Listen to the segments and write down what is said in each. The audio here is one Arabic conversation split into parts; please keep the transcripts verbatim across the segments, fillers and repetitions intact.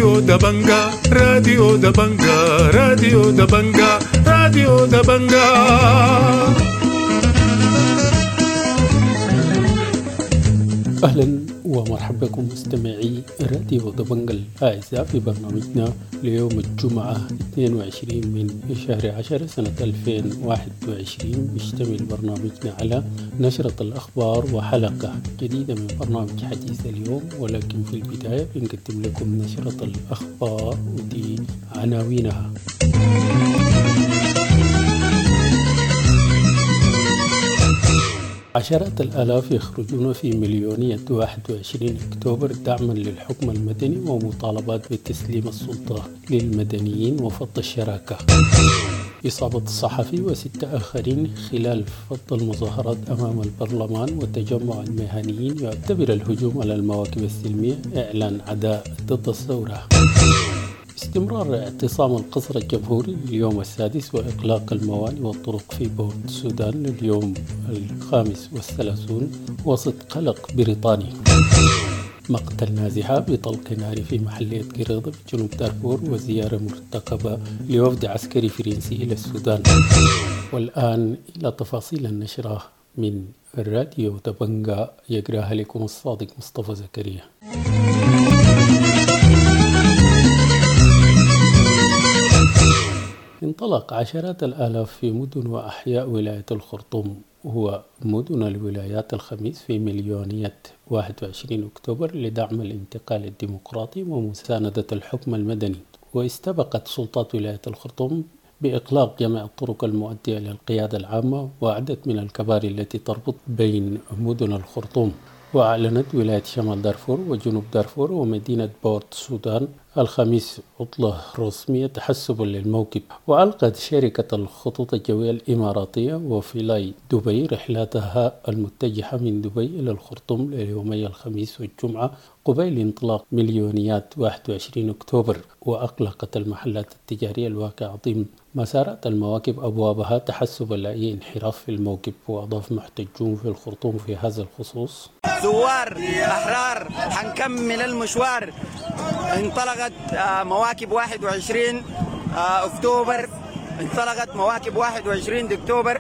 راديو دبنجا راديو دبنجا راديو دبنجا راديو دبنجا. أهلا ومرحبا بكم مستمعي راديو دبنجا الأعزاء في برنامجنا ليوم الجمعة اثنين وعشرين من شهر عشرة سنة ألفين وواحد وعشرين. يشتمل برنامجنا على نشرة الأخبار وحلقة جديدة من برنامج حديث اليوم، ولكن في البداية بنقدم لكم نشرة الأخبار ودي عناوينها. عشرات الآلاف يخرجون في مليونية واحد وعشرين أكتوبر دعما للحكم المدني ومطالبات بتسليم السلطة للمدنيين وفض الشراكة. إصابة الصحفي وستة آخرين خلال فض المظاهرات أمام البرلمان، وتجمع المهنيين يعتبر الهجوم على المواكب السلمية إعلان عداء ضد الثورة. استمرار اعتصام القصر الجمهوري لليوم السادس، وإغلاق الموانئ والطرق في بورت السودان لليوم الخامس والثلاثون وسط قلق بريطاني. مقتل نازحة بطلق نار في محلية قريضة بجنوب دارفور، وزيارة مرتقبة لوفد عسكري فرنسي إلى السودان. والآن إلى تفاصيل النشرة من الراديو دبنجا، يقرأها لكم الصادق مصطفى زكريا. انطلق عشرات الآلاف في مدن وأحياء ولاية الخرطوم ومدن الولايات الخميس في مليونية واحد وعشرين أكتوبر لدعم الانتقال الديمقراطي ومساندة الحكم المدني. واستبقت سلطات ولاية الخرطوم بإغلاق جميع الطرق المؤدية للقيادة العامة وعدد من الكباري التي تربط بين مدن الخرطوم. وأعلنت ولاية شمال دارفور وجنوب دارفور ومدينة بورت السودان الخميس عطلة رسمية تحسبا للموكب. وألقت شركة الخطوط الجوية الإماراتية وفلاي دبي رحلاتها المتجهة من دبي إلى الخرطوم ليومي الخميس والجمعة قبيل انطلاق مليونيات واحد وعشرين أكتوبر. وأغلقت المحلات التجارية الواقعة ضمن مسارات المواكب أبوابها تحسبا لأي انحراف في الموكب. وأضاف محتجون في الخرطوم في هذا الخصوص: ثوار أحرار حنكمل المشوار. انطلقت مواكب واحد وعشرين أكتوبر، انطلقت مواكب واحد وعشرين أكتوبر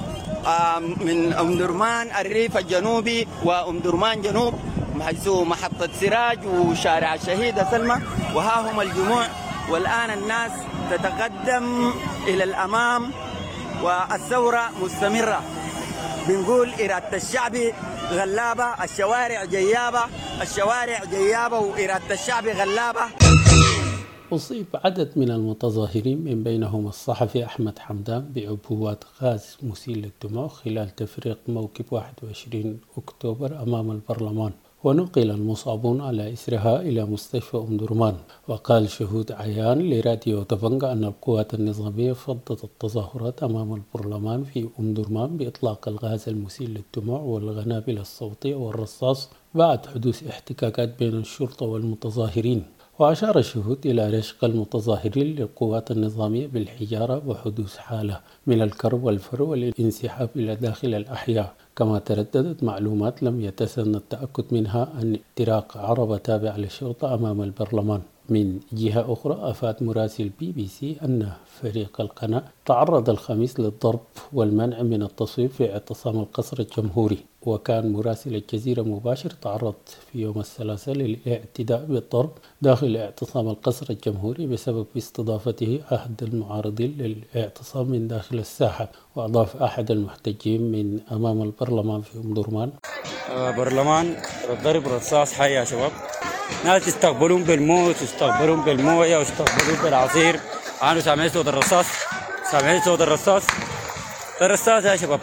من أم درمان الريف الجنوبي وأم درمان جنوب، حيث محطة سراج وشارع الشهيدة سلمى. وها هم الجموع، والآن الناس تتقدم إلى الأمام والثورة مستمرة. بنقول إرادة الشعب غلابة، الشوارع جيابة، الشوارع جيابة وإرادة الشعب غلابة. أصيب عدد من المتظاهرين من بينهم الصحفي أحمد حمدان بعبوات غاز مسيل للدموع خلال تفريق موكب واحد وعشرين أكتوبر أمام البرلمان. ونقل المصابون على إثرها إلى مستشفى أم درمان. وقال شهود عيان لراديو دبنجا أن القوات النظامية فضت التظاهرات أمام البرلمان في أم درمان بإطلاق الغاز المسيل للدموع والقنابل الصوتية والرصاص بعد حدوث احتكاكات بين الشرطة والمتظاهرين. وأشار الشهود إلى رشق المتظاهرين للقوات النظامية بالحجارة وحدوث حالة من الكرب والفر والانسحاب إلى داخل الأحياء. كما ترددت معلومات لم يتسنى التأكد منها أن اختراق عربة تابعة للشرطة أمام البرلمان. من جهة أخرى أفاد مراسل بي بي سي أن فريق القناة تعرض الخميس للضرب والمنع من التصوير في اعتصام القصر الجمهوري. وكان مراسل الجزيرة مباشر تعرض في يوم الثلاثاء للاعتداء بالضرب داخل اعتصام القصر الجمهوري بسبب استضافته أحد المعارضين للاعتصام من داخل الساحة. وأضاف أحد المحتجين من أمام البرلمان في أم درمان: برلمان ضرب رصاص حي يا شباب، ناس يستقبلون بالموت ويستقبلون بالمويه ويستقبلون بالعصير. أنا سامعين صوت الرصاص، سامعين صوت الرصاص الرصاص يا شباب،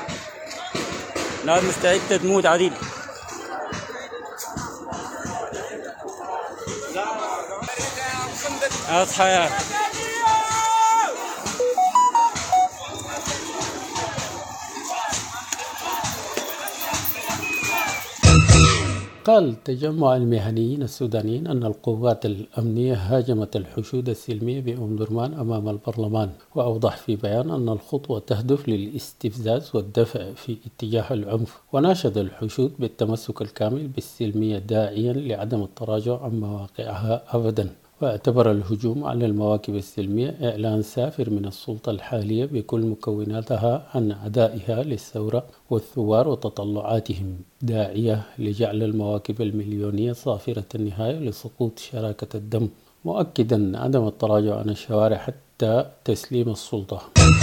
ناس مستعدة تموت عديد. أصحى يا قال تجمع المهنيين السودانيين أن القوات الأمنية هاجمت الحشود السلمية بأم درمان أمام البرلمان، وأوضح في بيان أن الخطوة تهدف للاستفزاز والدفع في اتجاه العنف، وناشد الحشود بالتمسك الكامل بالسلمية داعيا لعدم التراجع عن مواقعها أبدا. واعتبر الهجوم على المواكب السلمية إعلان سافر من السلطة الحالية بكل مكوناتها عن عدائها للثورة والثوار وتطلعاتهم، داعية لجعل المواكب المليونية صافرة النهاية لسقوط شراكة الدم، مؤكدا عدم التراجع عن الشوارع حتى تسليم السلطة.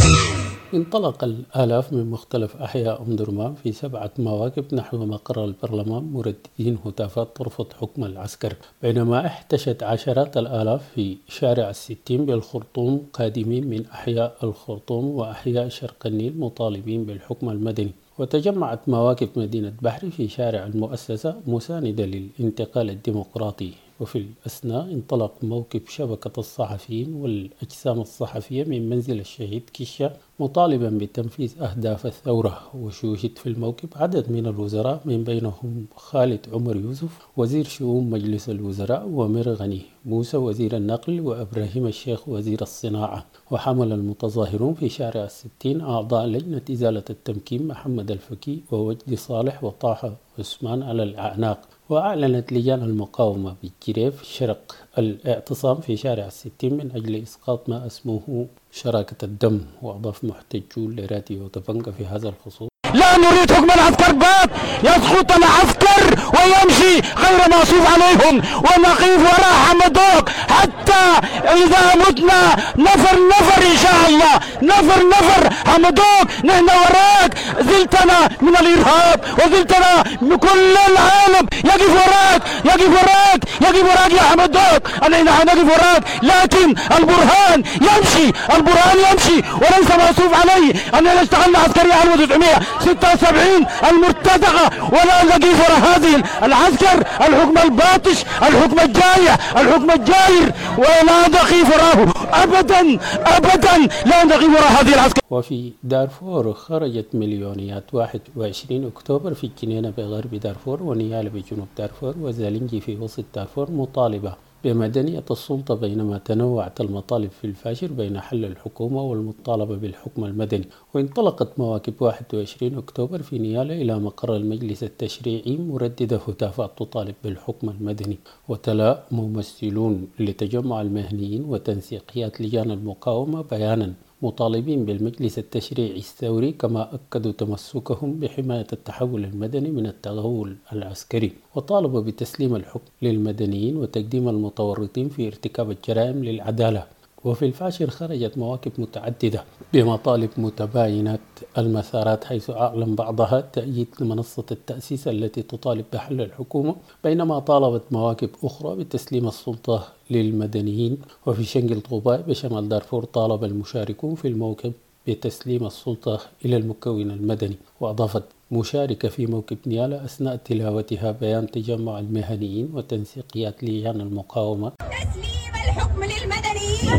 انطلق الآلاف من مختلف أحياء أم درمان في سبعة مواكب نحو مقر البرلمان مرددين هتافات ترفض حكم العسكر، بينما احتشت عشرات الآلاف في شارع الستين بالخرطوم قادمين من أحياء الخرطوم وأحياء شرق النيل مطالبين بالحكم المدني. وتجمعت مواكب مدينة بحري في شارع المؤسسة مساندة للانتقال الديمقراطي. وفي الأثناء انطلق موكب شبكة الصحفيين والأجسام الصحفية من منزل الشهيد كشة مطالبا بتنفيذ أهداف الثورة. وشوهد في الموكب عدد من الوزراء من بينهم خالد عمر يوسف وزير شؤون مجلس الوزراء، ومرغني موسى وزير النقل، وإبراهيم الشيخ وزير الصناعة. وحمل المتظاهرون في شارع الستين أعضاء لجنة إزالة التمكين محمد الفكي ووجدي صالح وطه عثمان على الأعناق. وأعلنت لجان المقاومة بالجريف شرق الاعتصام في شارع الستين من أجل إسقاط ما اسمه شراكة الدم. وأضاف محتجون لراديو تبنجا في هذا الخصوص: لا نريد حكم العسكر بات يسقط العسكر ويمشي غير معصوف عليهم، ونقف وراء حمدوك حتى إذا متنا نفر نفر إن شاء الله، نفر نفر حمدوك نحن وراك، زلتنا من الإرهاب وزلتنا من كل العالم يقف وراك يقف وراك يقف وراك يا حمدوك، نحن حنقف وراك، لكن البرهان يمشي البرهان يمشي وليس معصوف عليه. أننا اشتغلنا عسكرية ألف وتسعمائة وستة وسبعين المرتزقة، ولا نقف وراء هذه العسكر، الحكم الباطش، الحكم الجايع، الحكم الجائر، ولا نقف وراءه أبدا أبدا، لا نقف وراء هذه العسكر. وفي دارفور خرجت مليونيات واحد وعشرين أكتوبر في الجنينة بغرب دارفور ونيالا بجنوب دارفور وزالنجي في وسط دارفور مطالبة بمدنية السلطة، بينما تنوعت المطالب في الفاشر بين حل الحكومة والمطالبة بالحكم المدني. وانطلقت مواكب واحد وعشرين أكتوبر في نيالا إلى مقر المجلس التشريعي مرددة هتافات تطالب بالحكم المدني. وتلا ممثلون لتجمع المهنيين وتنسيقيات لجان المقاومة بيانا مطالبين بالمجلس التشريعي الثوري، كما أكدوا تمسكهم بحماية التحول المدني من التغول العسكري، وطالبوا بتسليم الحكم للمدنيين وتقديم المتورطين في ارتكاب الجرائم للعدالة. وفي الفاشر خرجت مواكب متعددة بمطالب متباينة المسارات، حيث أعلن بعضها تأييد لمنصة التأسيس التي تطالب بحل الحكومة، بينما طالبت مواكب أخرى بتسليم السلطة للمدنيين. وفي شنقل طوباء بشمال دارفور طالب المشاركون في الموكب بتسليم السلطة إلى المكون المدني. وأضافت مشاركة في موكب نيالا أثناء تلاوتها بيان تجمع المهنيين وتنسيقيات لجان المقاومة: تسليم الحكم للمدنيين،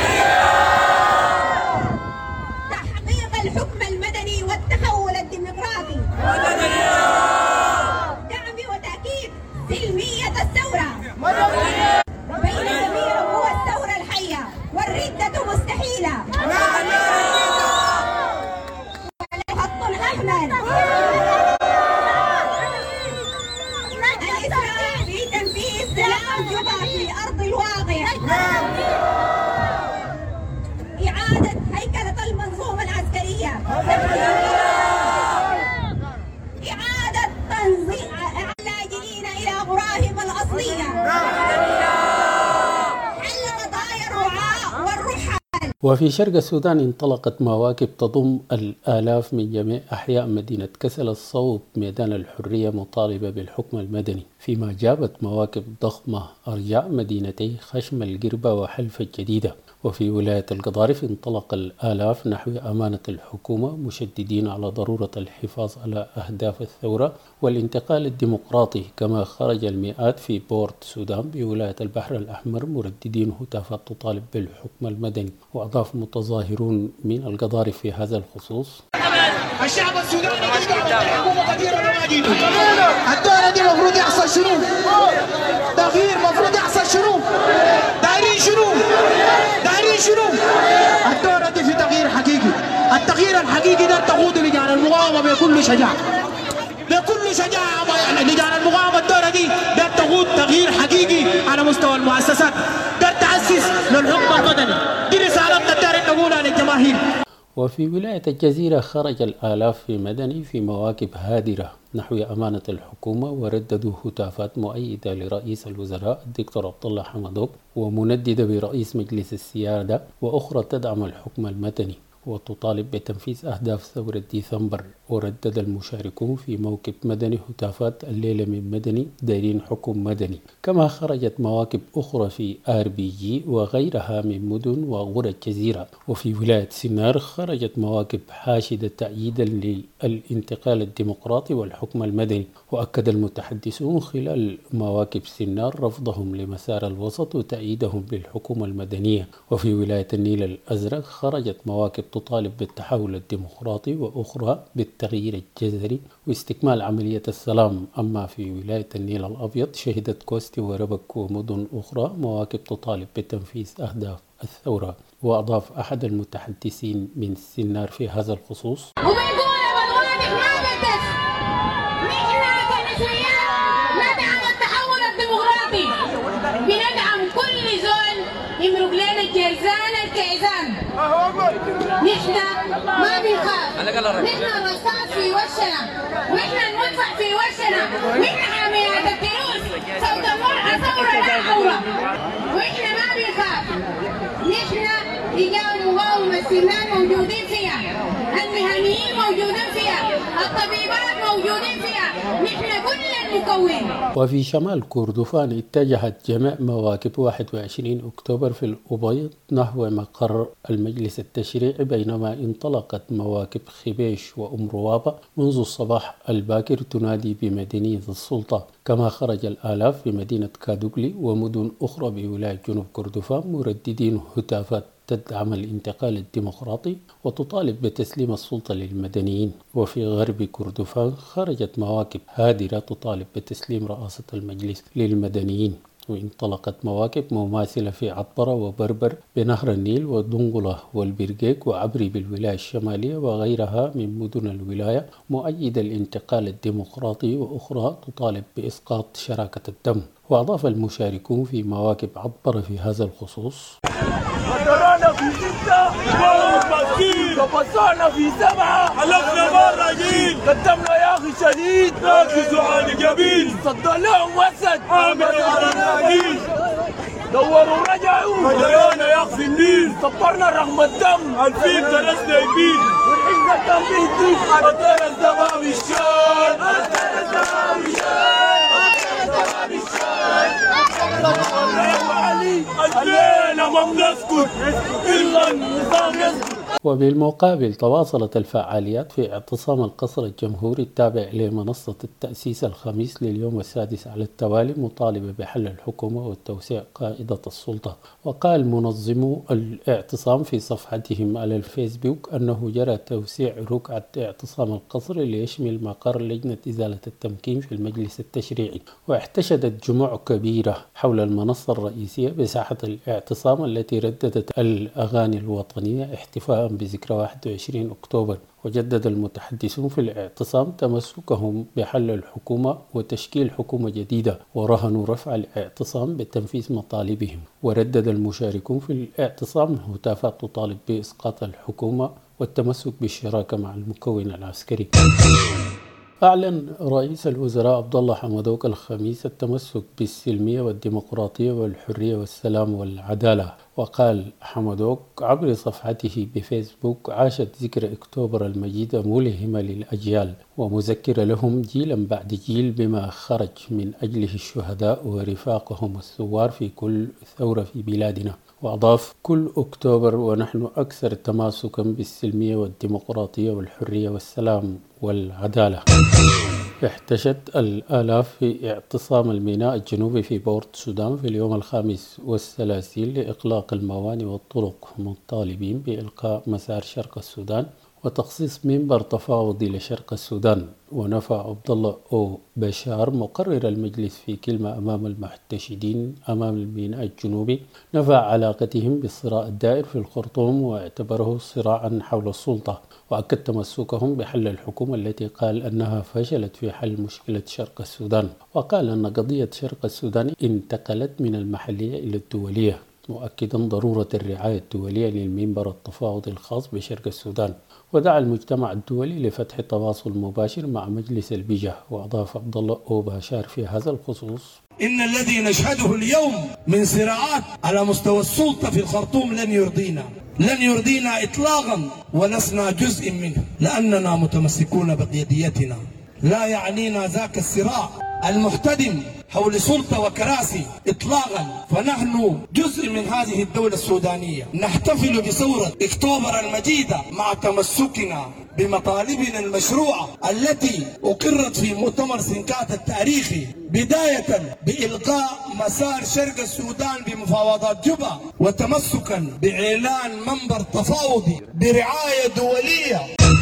تحقيق الحكم المدني والتحول الديمقراطي، دعم وتأكيد سلمية الثورة، بين جميع هو الثورة الحية والردة مستحيلة، خط أحمر، الإسراع في تنفيذ سلام جبهة في أرض الواقع، إعادة هيكلة المنظومة العسكرية، إعادة تنظيم اللاجئين إلى غراهم الأصلية، حل قضايا الرعاة والرحال. وفي شرق السودان انطلقت مواكب تضم الآلاف من جميع أحياء مدينة كسل الصوب ميدان الحرية مطالبة بالحكم المدني، فيما جابت مواكب ضخمة أرجاء مدينتي خشم القربة وحلفة الجديدة. وفي ولاية القضارف انطلق الآلاف نحو أمانة الحكومة مشددين على ضرورة الحفاظ على أهداف الثورة والانتقال الديمقراطي، كما خرج المئات في بورت سودان بولاية البحر الأحمر مرددين هتافات تطالب بالحكم المدني. وأضاف متظاهرون من القضارف في هذا الخصوص: الشعب السوداني حقيقي. الدورة دي المفروض يحصل شنو؟ تغيير المفروض يحصل شنو؟ دايرين شنو؟ دايرين شنو؟ الدورة دي في تغيير حقيقي. التغيير الحقيقي ده تقود لجان المقاومة بكل شجاعة. بكل شجاعة يعني لجان المقاومة الدورة دي ده تقود تغيير حقيقي على مستوى المؤسسات. ده تأسس للحكم المدني. دي رسالتنا الدايرين نقولها للجماهير. وفي ولاية الجزيرة خرج الآلاف في مدني في مواكب هادرة نحو أمانة الحكومة، ورددوا هتافات مؤيدة لرئيس الوزراء الدكتور عبد الله حمدوك ومنددة برئيس مجلس السيادة، وأخرى تدعم الحكم المدني وتطالب بتنفيذ أهداف ثورة ديسمبر. وردد المشاركون في موكب مدني هتافات الليلة من مدني دايرين حكم مدني. كما خرجت مواكب أخرى في آر بي جي وغيرها من مدن وقرى الجزيرة. وفي ولاية سنار خرجت مواكب حاشدة تأييدا للانتقال الديمقراطي والحكم المدني. وأكد المتحدثون خلال مواكب سنار رفضهم لمسار الوسط وتأييدهم للحكومة المدنية. وفي ولاية النيل الأزرق خرجت مواكب تطالب بالتحول الديمقراطي وأخرى بالتغيير الجذري واستكمال عملية السلام. أما في ولاية النيل الأبيض شهدت كوستي وربك ومدن أخرى مواكب تطالب بتنفيذ أهداف الثورة. وأضاف أحد المتحدثين من سنار في هذا الخصوص: بندعم كل زول يمرق لنا الجرزان الكيزان. نحن ما بنخاف، نحن الرصاص في وشنا، ونحن المدفع في وشنا، ونحن حاميات التروس صوت المرأة ثورة لا ثورة، ونحن ما بنخاف. نحن رجال مقاومة السنان موجودين فيها، المهنيين موجودين فيها، الطبيبات موجودين فيها، نحن كل المكون. وفي شمال كردفان اتجهت جميع مواكب واحد وعشرين أكتوبر في الأبيض نحو مقر المجلس التشريعي، بينما انطلقت مواكب خبيش وأم روابة منذ الصباح الباكر تنادي بمدنية السلطة. كما خرج الآلاف في مدينة كادوغلي ومدن أخرى بولاية جنوب كردفان مرددين هتافات تدعم الانتقال الديمقراطي وتطالب بتسليم السلطة للمدنيين. وفي غرب كردفان خرجت مواكب هادرة تطالب بتسليم رئاسة المجلس للمدنيين. وانطلقت مواكب مماثلة في عطبرة وبربر بنهر النيل ودنقلة والبرقيق وعبري بالولاية الشمالية وغيرها من مدن الولاية مؤيدة الانتقال الديمقراطي، وأخرى تطالب بإسقاط شراكة الدم. وأضاف المشاركون في مواكب عطبرة في هذا الخصوص: قدرنا في ستة وقصرنا في سبعة، حلفنا مرة جيل، قدمنا يا أخي شديد، ناقص وعالي جميل، صد لهم وسد، عامل العناقيل، دوروا رجعوا، مجرانا يخفي النيل، صبرنا رغم الدم، الفيل درسنا يبيد، والحزن الدم بيديك، أدينا الزمان بالشان، أدينا الزمان بالشان، أدينا الزمان بالشان، الليلة ما بنسكت إلا النظام يسكت. وبالمقابل تواصلت الفعاليات في اعتصام القصر الجمهوري التابع لمنصة التأسيس الخميس لليوم السادس على التوالي مطالبة بحل الحكومة وتوسيع قائدة السلطة. وقال منظمو الاعتصام في صفحتهم على الفيسبوك أنه جرى توسيع ركعة اعتصام القصر ليشمل مقر لجنة إزالة التمكين في المجلس التشريعي. واحتشدت جموع كبيرة حول المنصة الرئيسية بساحة الاعتصام التي رددت الأغاني الوطنية احتفاء بذكرى واحد وعشرين أكتوبر. وجدد المتحدثون في الاعتصام تمسكهم بحل الحكومة وتشكيل حكومة جديدة، ورهنوا رفع الاعتصام بتنفيذ مطالبهم. وردد المشاركون في الاعتصام هتافات تطالب بإسقاط الحكومة والتمسك بالشراكة مع المكون العسكري. أعلن رئيس الوزراء عبد الله حمدوك الخميس التمسك بالسلمية والديمقراطية والحرية والسلام والعدالة. وقال حمدوك عبر صفحته بفيسبوك: عاشت ذكرى أكتوبر المجيدة ملهمة للأجيال ومذكرة لهم جيلا بعد جيل بما خرج من أجله الشهداء ورفاقهم الثوار في كل ثورة في بلادنا. وأضاف: كل أكتوبر ونحن أكثر تماسكا بالسلمية والديمقراطية والحرية والسلام والعدالة. احتشد الآلاف في اعتصام الميناء الجنوبي في بورت السودان في اليوم الخامس والثلاثين لإغلاق الموانئ والطرق، مطالبين بإلقاء مسار شرق السودان وتخصيص منبر تفاوضي لشرق السودان. ونفى عبد الله أو بشار مقرر المجلس في كلمة أمام المحتشدين أمام الميناء الجنوبي نفى علاقتهم بالصراع الدائر في الخرطوم واعتبره صراعا حول السلطة، وأكد تمسكهم بحل الحكومة التي قال أنها فشلت في حل مشكلة شرق السودان، وقال أن قضية شرق السودان انتقلت من المحلية إلى الدولية، مؤكدا ضرورة الرعاية الدولية للمنبر التفاوضي الخاص بشرق السودان. ودعا المجتمع الدولي لفتح تواصل مباشر مع مجلس البيجة. وأضاف عبد الله أو باشار في هذا الخصوص: إن الذي نشهده اليوم من صراعات على مستوى السلطة في الخرطوم لن يرضينا لن يرضينا إطلاقا، ولسنا جزء منه لأننا متمسكون بقياديتنا. لا يعنينا ذاك الصراع المحتدم حول سلطة وكراسي إطلاقا، فنحن جزء من هذه الدولة السودانية. نحتفل بثورة أكتوبر المجيدة مع تمسكنا بمطالبنا المشروعة التي أقرت في مؤتمر سنكات التاريخي، بداية بإلغاء مسار شرق السودان بمفاوضات جوبا، وتمسكا بإعلان منبر تفاوضي برعاية دولية.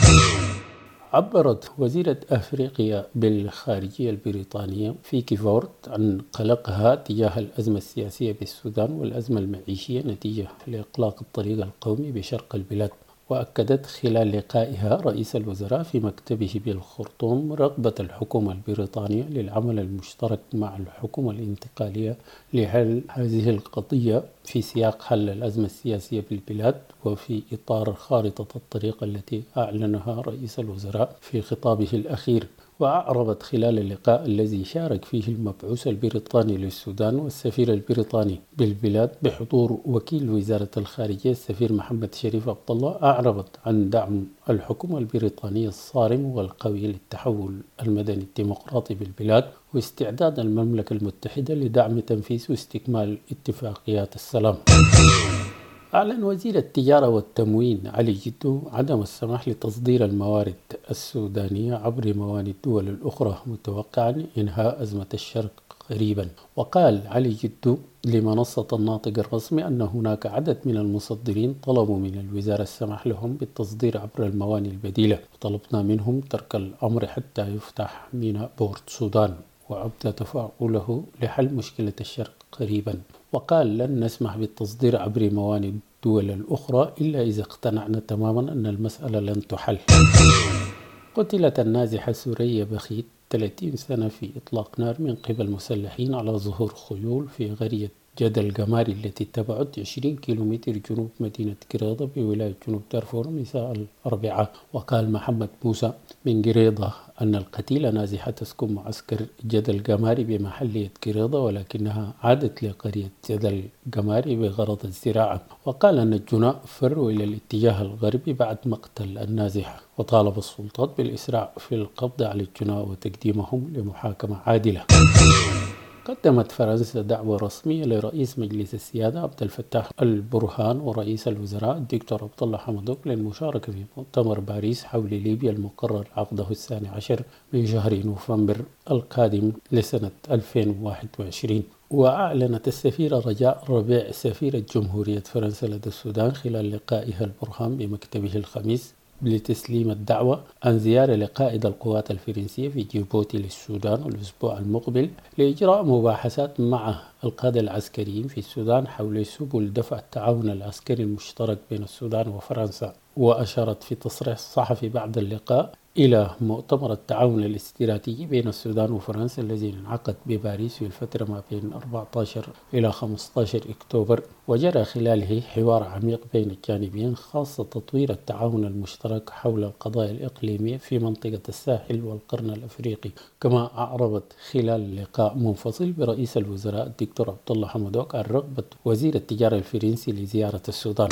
عبرت وزيرة أفريقيا بالخارجية البريطانية فيكي فورد عن قلقها تجاه الأزمة السياسية بالسودان والأزمة المعيشية نتيجة لإغلاق الطريق القومي بشرق البلاد. وأكدت خلال لقائها رئيس الوزراء في مكتبه بالخرطوم رغبة الحكومة البريطانية للعمل المشترك مع الحكومة الانتقالية لحل هذه القضية في سياق حل الأزمة السياسية بالبلاد، وفي إطار خارطة الطريق التي أعلنها رئيس الوزراء في خطابه الأخير. وأعربت خلال اللقاء الذي شارك فيه المبعوث البريطاني للسودان والسفير البريطاني بالبلاد بحضور وكيل وزارة الخارجية السفير محمد شريف عبد الله، أعربت عن دعم الحكومة البريطانية الصارم والقوي للتحول المدني الديمقراطي بالبلاد، واستعداد المملكة المتحدة لدعم تنفيذ واستكمال اتفاقيات السلام. أعلن وزير التجارة والتموين علي جدو عدم السماح لتصدير الموارد السودانية عبر موانئ الدول الأخرى، متوقعا إنهاء أزمة الشرق قريبا. وقال علي جدو لمنصة الناطق الرسمي أن هناك عدد من المصدرين طلبوا من الوزارة السماح لهم بالتصدير عبر الموانئ البديلة، وطلبنا منهم ترك الأمر حتى يفتح ميناء بورت سودان وأبدى تفاعله لحل مشكلة الشرق قريبا. وقال لن نسمح بالتصدير عبر موانئ الدول الأخرى إلا إذا اقتنعنا تماما أن المسألة لن تحل. قتلت النازحة سورية بخيت ثلاثين سنة في إطلاق نار من قبل مسلحين على ظهور خيول في قرية جدل القماري التي تبعد عشرين كيلومتر جنوب مدينة قريضة بولاية جنوب دارفور مساء الأربعاء. وقال محمد موسى من قريضة أن القتيلة نازحة تسكن معسكر جدل القماري بمحلية قريضة، ولكنها عادت لقرية جدل القماري بغرض الزراعة. وقال أن الجناء فروا إلى الاتجاه الغربي بعد مقتل النازحة، وطالب السلطات بالإسراع في القبض على الجناء وتقديمهم لمحاكمة عادلة. قدمت فرنسا دعوة رسمية لرئيس مجلس السيادة عبد الفتاح البرهان ورئيس الوزراء الدكتور عبد الله حمدوك للمشاركة في مؤتمر باريس حول ليبيا المقرر عقده الثاني عشر من شهر نوفمبر القادم لسنة ألفين وواحد وعشرين. وأعلنت السفيرة رجاء ربيع سفيرة جمهورية فرنسا لدى السودان خلال لقائها البرهان بمكتبه الخميس لتسليم الدعوة عن زيارة لقائد القوات الفرنسية في جيبوتي للسودان الأسبوع المقبل لإجراء مباحثات مع القادة العسكريين في السودان حول سبل دفع التعاون العسكري المشترك بين السودان وفرنسا. وأشارت في تصريح صحفي بعد اللقاء إلى مؤتمر التعاون الاستراتيجي بين السودان وفرنسا الذي انعقد بباريس في الفترة ما بين أربعة عشر إلى خمسة عشر أكتوبر، وجرى خلاله حوار عميق بين الجانبين خاصة تطوير التعاون المشترك حول القضايا الإقليمية في منطقة الساحل والقرن الأفريقي. كما أعربت خلال لقاء منفصل برئيس الوزراء الدكتور عبد الله حمدوك عن رغبة وزير التجارة الفرنسي لزيارة السودان.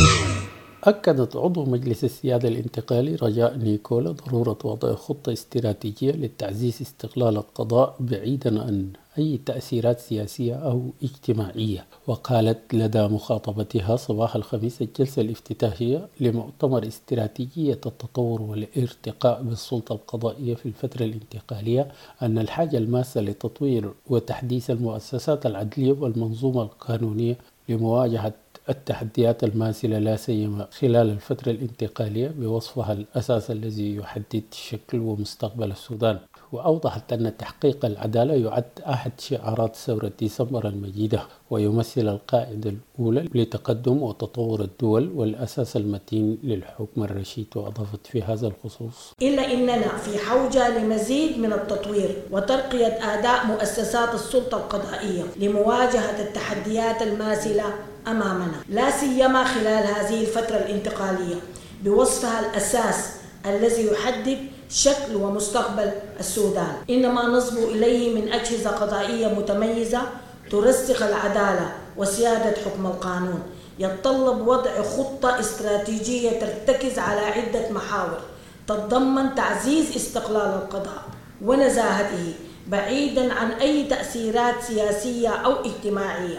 أكدت عضو مجلس السيادة الانتقالي رجاء نيكولا ضرورة وضع خطة استراتيجية لتعزيز استقلال القضاء بعيدا عن أي تأثيرات سياسية أو اجتماعية. وقالت لدى مخاطبتها صباح الخميس الجلسة الافتتاحية لمؤتمر استراتيجية التطور والارتقاء بالسلطة القضائية في الفترة الانتقالية أن الحاجة الماسة لتطوير وتحديث المؤسسات العدلية والمنظومة القانونية لمواجهة التحديات الماثلة لا سيما خلال الفترة الانتقالية بوصفها الأساس الذي يحدد شكل ومستقبل السودان، وأوضحت أن تحقيق العدالة يعد أحد شعارات ثورة ديسمبر المجيدة ويمثل القاعدة الأولى لتقدم وتطور الدول والأساس المتين للحكم الرشيد. وأضافت في هذا الخصوص: إلا إننا في حوجة لمزيد من التطوير وترقية أداء مؤسسات السلطة القضائية لمواجهة التحديات الماثلة أمامنا، لا سيما خلال هذه الفترة الانتقالية بوصفها الأساس الذي يحدد شكل ومستقبل السودان. إنما نصبو إليه من أجهزة قضائية متميزة ترسخ العدالة وسيادة حكم القانون، يتطلب وضع خطة استراتيجية ترتكز على عدة محاور تتضمن تعزيز استقلال القضاء ونزاهته بعيداً عن أي تأثيرات سياسية أو اجتماعية.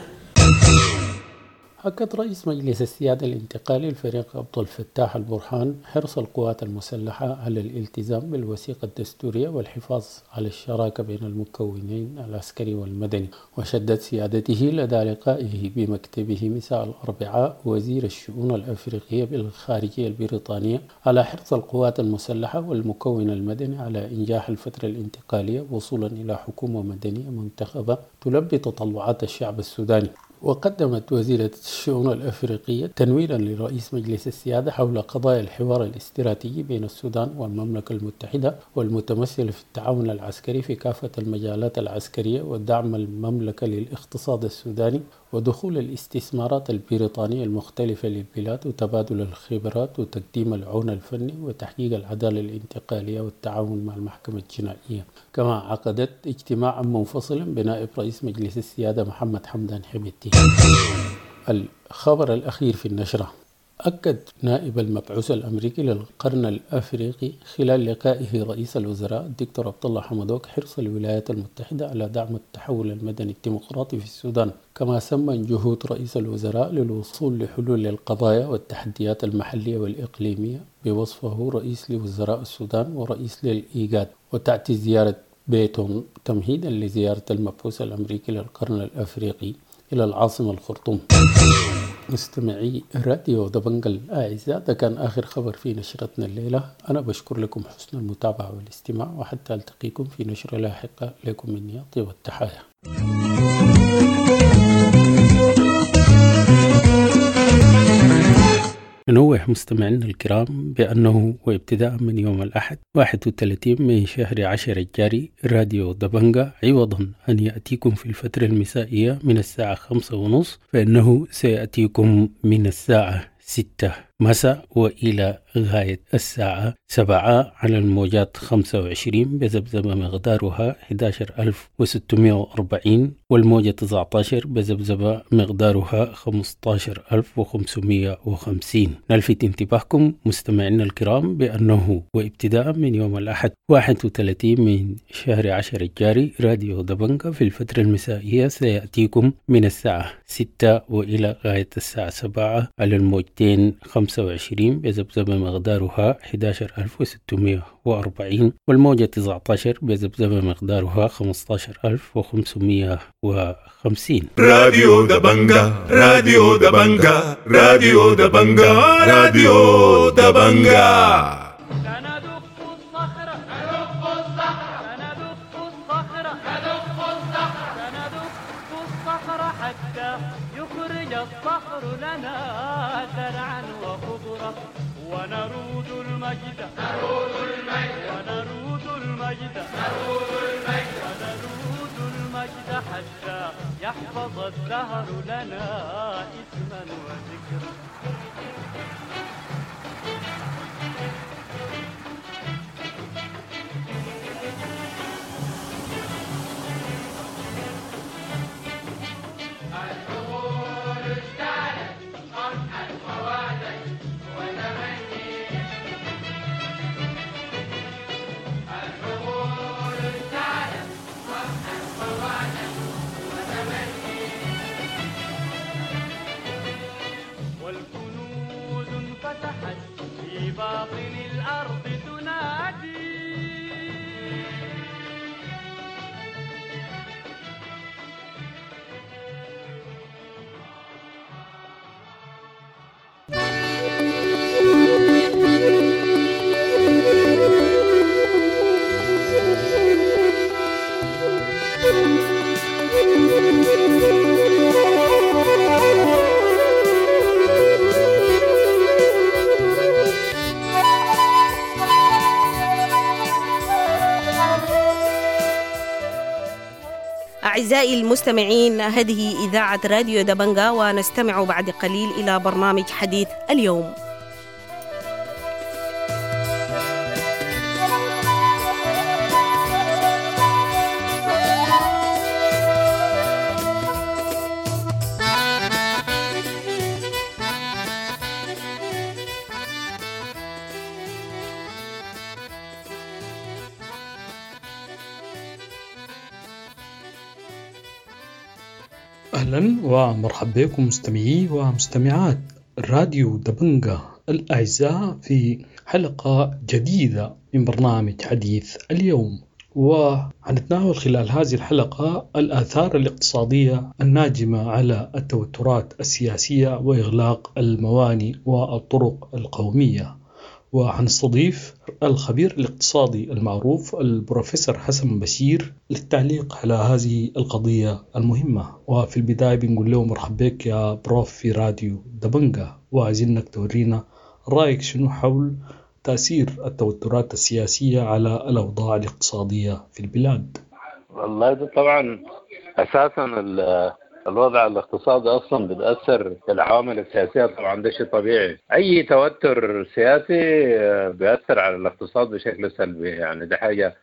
أكد رئيس مجلس السيادة الانتقالي الفريق عبد الفتاح البرهان حرص القوات المسلحة على الالتزام بالوثيقة الدستورية والحفاظ على الشراكة بين المكونين العسكري والمدني، وشدد سيادته لدى لقائه بمكتبه مساء الأربعاء وزير الشؤون الأفريقية بالخارجية البريطانية على حرص القوات المسلحة والمكون المدني على إنجاح الفترة الانتقالية وصولا إلى حكومة مدنية منتخبة تلبي تطلعات الشعب السوداني. وقدمت وزيرة الشؤون الأفريقية تنويرا لرئيس مجلس السيادة حول قضايا الحوار الاستراتيجي بين السودان والمملكة المتحدة والمتمثل في التعاون العسكري في كافة المجالات العسكرية ودعم المملكة للاقتصاد السوداني ودخول الاستثمارات البريطانية المختلفة للبلاد وتبادل الخبرات وتقديم العون الفني وتحقيق العدالة الانتقالية والتعاون مع المحكمة الجنائية. كما عقدت اجتماعا منفصلا بنائب رئيس مجلس السيادة محمد حمدان حميدتي. الخبر الأخير في النشرة: أكد نائب المبعوث الأمريكي للقرن الأفريقي خلال لقائه رئيس الوزراء الدكتور عبد الله حمدوك حرص الولايات المتحدة على دعم التحول المدني الديمقراطي في السودان، كما سمى جهود رئيس الوزراء للوصول لحلول للقضايا والتحديات المحلية والإقليمية بوصفه رئيس لوزراء السودان ورئيس للإيجاد. وتأتي زيارة بيتون تمهيدا لزيارة المبعوث الأمريكي للقرن الأفريقي إلى العاصمة الخرطوم. مستمعي راديو دبنجة الأعزاء، ده كان آخر خبر في نشرتنا الليلة. أنا بشكر لكم حسن المتابعة والاستماع، وحتى ألتقيكم في نشرة لاحقة. لكم مني طيب التحايا. ننوه مستمعينا الكرام بأنه وابتداء من يوم الأحد واحد وثلاثين من شهر عشر الجاري راديو دبنجة عوضا أن يأتيكم في الفترة المسائية من الساعة خمسة ونصف، فإنه سيأتيكم من الساعة ستة مساء وإلى غاية الساعة سبعة على الموجات خمسة وعشرين بذبذبة مقدارها أحد عشر ألف وستمائة وأربعين، والموجة تسعة عشر بذبذبة مقدارها خمسة عشر ألف وخمسمائة وخمسين. نلفت انتباهكم مستمعينا الكرام بأنه وابتداء من يوم الأحد واحد وثلاثين من شهر عشر الجاري راديو دبنجة في الفترة المسائية سيأتيكم من الساعة ستة وإلى غاية الساعة سبعة على الموجتين خمسة وعشرين بذبذبة مقدارها أحد عشر ألف وستمائة وأربعين، والموجة تسعة عشر بذبذبة مقدارها خمسة عشر ألف وخمسمائة وخمسين. راديو دبنجة راديو دبنجة راديو دبنجة راديو دبنجة. ونرود المجد نرود المجد ونرود المجد نرود المجد ونرود المجد حتى يحفظ الدهر لنا اسما وذكرا. والكنوز أعزائي المستمعين، هذه إذاعة راديو دبنجا، ونستمع بعد قليل إلى برنامج حديث اليوم. أهلا ومرحبا بكم مستمعي ومستمعات راديو دبنجا الأعزاء في حلقة جديدة من برنامج حديث اليوم، وهنتناول خلال هذه الحلقة الآثار الاقتصادية الناجمة على التوترات السياسية وإغلاق الموانئ والطرق القومية. وهنستضيف الخبير الاقتصادي المعروف البروفيسور حسن بشير للتعليق على هذه القضية المهمة. وفي البداية بنقول له مرحبا بك يا بروف في راديو دبنجا، وعايزينك تورينا رأيك شنو حول تأثير التوترات السياسية على الأوضاع الاقتصادية في البلاد. والله ده طبعا أساسا الوضع الاقتصادي أصلا بتأثر العوامل السياسية، طبعا ده شيء طبيعي. أي توتر سياسي بيأثر على الاقتصاد بشكل سلبي، يعني ده حاجة،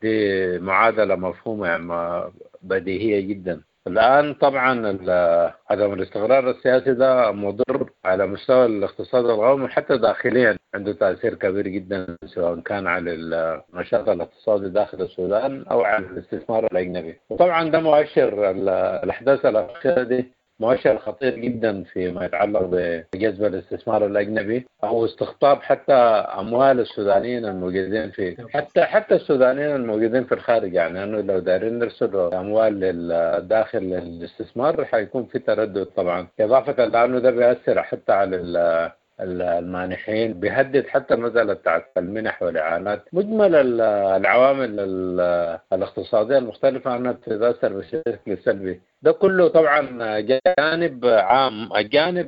دي معادلة مفهومة يعني بديهية جدا. الآن طبعا عدم الاستقرار السياسي ده مضر على مستوى الاقتصاد القومي، حتى داخليا عنده تأثير كبير جدا، سواء كان على النشاط الاقتصادي داخل السودان أو على الاستثمار الأجنبي. وطبعا ده مؤشر، الأحداث الأخيرة دي مؤشر خطير جدا فيما يتعلق بجذب الاستثمار الأجنبي أو استقطاب حتى أموال السودانيين الموجودين في حتى حتى السودانيين الموجودين في الخارج، يعني أنه لو دارين نرسلوا أموال للداخل للاستثمار حيكون في تردد طبعا، إضافة لأنه ده بيأثر حتى على المانحين، بيهدد حتى مسألة بتاعت المنح والإعانات. مجمل العوامل الاقتصادية المختلفة أنها تتأثر بشكل سلبي. ده كله طبعا جانب عام. الجانب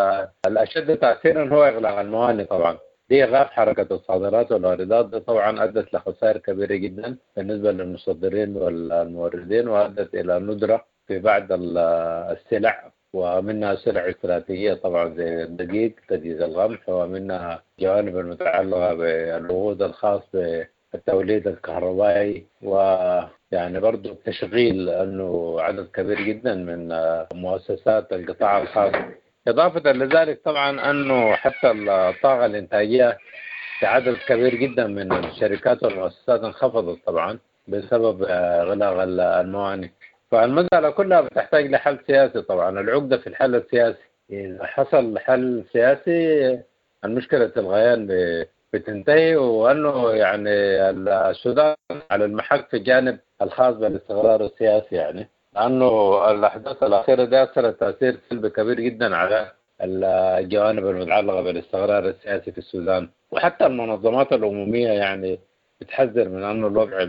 الأشد تأثيرا هو إغلاق الموانئ. طبعا دي إغلاق حركة الصادرات والواردات، ده طبعا أدت لخسائر كبيرة جدا بالنسبة للمصدرين والموردين، وأدت إلى ندرة في بعض السلع، ومنها سلع استراتيجية طبعا زي الدقيق تجهيز القمح، ومنها جوانب المتعلقة بالوقود الخاص بالتوليد الكهربائي، ويعني برضو تشغيل أنه عدد كبير جدا من مؤسسات القطاع الخاص. إضافة لذلك طبعا أنه حتى الطاقة الإنتاجية عدد كبير جدا من الشركات والمؤسسات انخفضت طبعا بسبب إغلاق الموانئ. فالمسألة كلها بتحتاج لحل سياسي. طبعا العقدة في الحل السياسي، إذا حصل حل سياسي المشكلة الغيان بتنتهي، وأنه يعني السودان على المحك في الجانب الخاص بالاستقرار السياسي، يعني لأنه الأحداث الأخيرة دي أثرت تأثير سلبي كبير جدا على الجوانب المتعلقة بالاستقرار السياسي في السودان. وحتى المنظمات العمومية يعني بتحذر من أنه الوضع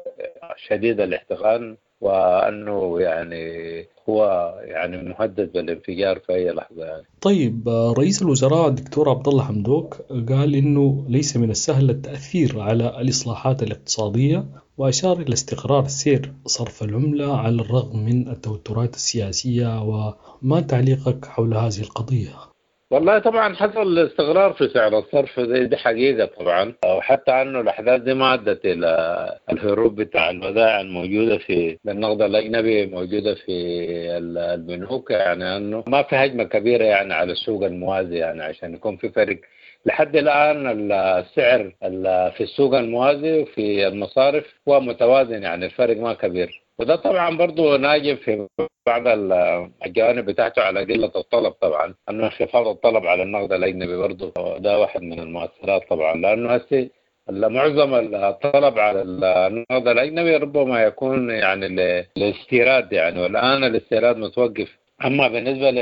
شديد الاحتقان، وأنه يعني هو يعني مهدد بالانفجار في أي لحظة يعني. طيب، رئيس الوزراء الدكتور عبد الله حمدوك قال إنه ليس من السهل التأثير على الإصلاحات الاقتصادية، وأشار إلى استقرار سير صرف العملة على الرغم من التوترات السياسية. وما تعليقك حول هذه القضية؟ والله طبعا حصل استقرار في سعر الصرف، دي, دي حقيقة طبعا، وحتى أنه الأحداث دي ما أدت إلى الهروب بتاع الودائع الموجودة في النقد الأجنبي موجودة في البنوك، يعني أنه ما في هجمة كبيرة يعني على السوق الموازي، يعني عشان يكون في فرق. لحد الآن السعر في السوق الموازي وفي المصارف هو متوازن، يعني الفرق ما كبير. وده طبعا برضو ناجم في بعض الجوانب بتاعته على قلة الطلب، طبعا أنه انخفاض الطلب على النقد الأجنبي برضو ده واحد من المؤثرات طبعا، لأنه هسي معظم الطلب على النقد الأجنبي ربما يكون يعني الاستيراد، يعني والآن الاستيراد متوقف. أما بالنسبة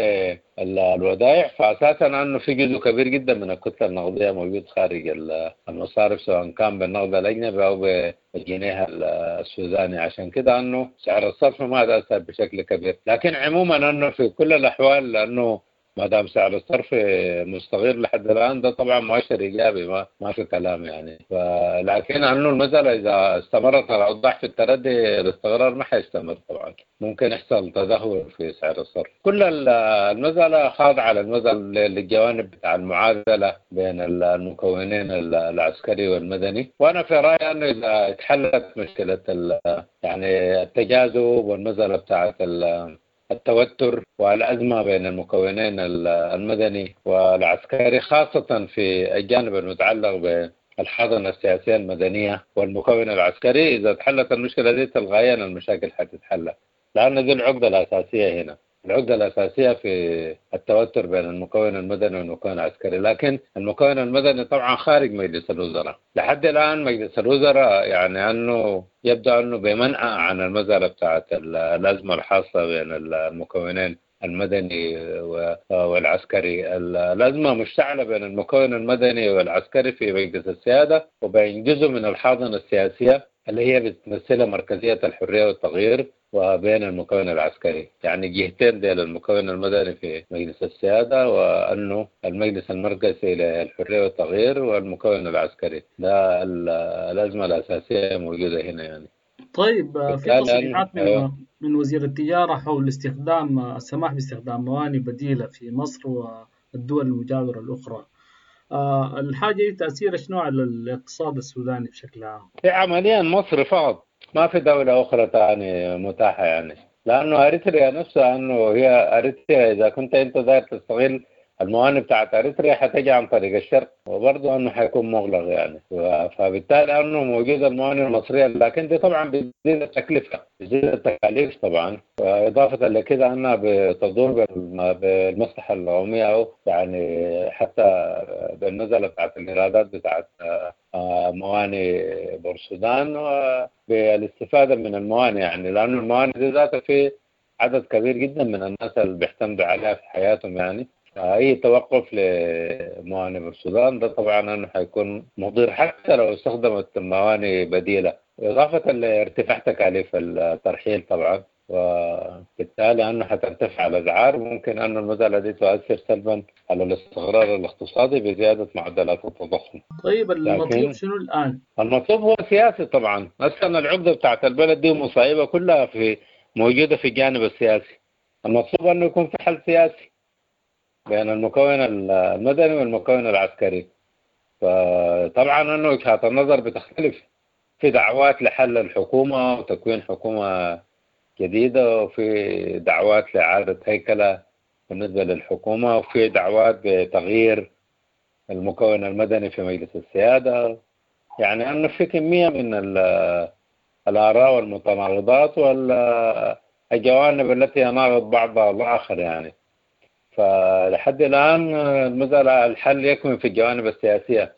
للودائع فأساسا أنه في جزء كبير جدا من الكتلة النقدية موجود خارج المصارف، سواء كان بالنقد الأجنبي أو بالجنيه السوداني، عشان كده أنه سعر الصرف ما تأثر بشكل كبير. لكن عموما أنه في كل الأحوال أنه ما دام سعر الصرف مستقر لحد الآن ده طبعا مؤشر إيجابي، ما ما في كلام يعني. لكن أنه المسألة إذا استمرت الأوضاع في التردي الاستقرار ما حيستمر طبعا، ممكن يحصل تدهور في سعر الصرف. كل المسألة خاضعة للمسألة للجوانب بتاع المعادلة بين المكونين العسكري والمدني. وأنا في رأيي أنه إذا اتحلت مشكلة يعني التجاذب والمسألة بتاعت التوتر والأزمة بين المكونين المدني والعسكري، خاصة في الجانب المتعلق بالحاضنة السياسية المدنية والمكون العسكري، إذا تحلت المشكلة دي تلقائيا المشاكل حتتحل، لأن دي العقدة الأساسية هنا. العقدة الأساسية في التوتر بين المكون المدني والمكون العسكري. لكن المكون المدني طبعا خارج مجلس الوزراء لحد الآن. مجلس الوزراء يعني أنه يبدو أنه بمنأى عن المسألة بتاعت الأزمة الحاصة بين المكونين المدني والعسكري. الأزمة مشتعلة بين المكون المدني والعسكري في مجلس السيادة، وبين جزء من الحاضنة السياسية اللي هي بتمثلها مركزية الحرية والتغيير، وبين المكون العسكري. يعني جهتين ديال المكون المدني في مجلس السيادة، وأنه المجلس المركزي للحرية والتغيير والمكون العسكري. ده الأزمة الأساسية موجودة هنا يعني. طيب، في تصريحات من من وزير التجارة حول استخدام السماح باستخدام موانئ بديلة في مصر والدول المجاورة الأخرى. أه الحاجة دي تأثير شنو على الاقتصاد السوداني بشكل عام؟ في عمليا مصر فقط، ما في دولة أخرى تاني متاحة يعني. لأنه أريتريا نفسها، أنه هي أريتريا إذا كنت أنت داير تستغل الموانئ بتاعت أريتريا حتجي عن طريق الشرق، وبرضه أنه حيكون مغلق يعني. فبالتالي أنه موجود الموانئ المصرية، لكن دي طبعا بتزيد التكلفة، بتزيد التكاليف طبعا. وإضافة لكده أنها بتضر بالمصلحة القومية، أو يعني حتى بالنزلة بتاعت الإيرادات بتاعت موانئ بورسودان وبالاستفادة من الموانئ يعني. لأنه الموانئ دي ذاتها في عدد كبير جدا من الناس اللي بيعتمدوا عليها في حياتهم يعني. أي توقف لموانئ بورسودان ده طبعا أنه حيكون مضر حتى لو استخدمت موانئ بديلة، إضافة لارتفاع تكاليف الترحيل طبعا. وبالتالي أنه حترتفع الأسعار، وممكن أن المسألة دي تؤثر سلبا على الاستقرار الاقتصادي بزيادة معدلات التضخم. طيب المطلوب شنو الآن؟ المطلوب هو سياسي طبعا. أصلا العقدة بتاعت البلد دي مصايبة كلها في موجودة في الجانب السياسي. المطلوب أنه يكون في حل سياسي بين المكون المدني والمكون العسكري. فطبعا أنه وجهات النظر بتختلف، في دعوات لحل الحكومة وتكوين حكومة جديدة، وفي دعوات لإعادة هيكلة بالنسبة للحكومة، وفي دعوات بتغيير المكون المدني في مجلس السيادة. يعني أنه في كمية من الآراء والمتناقضات والجوانب التي يناقض بعضها الآخر يعني. فلحد الآن المسألة الحل يكمن في الجوانب السياسية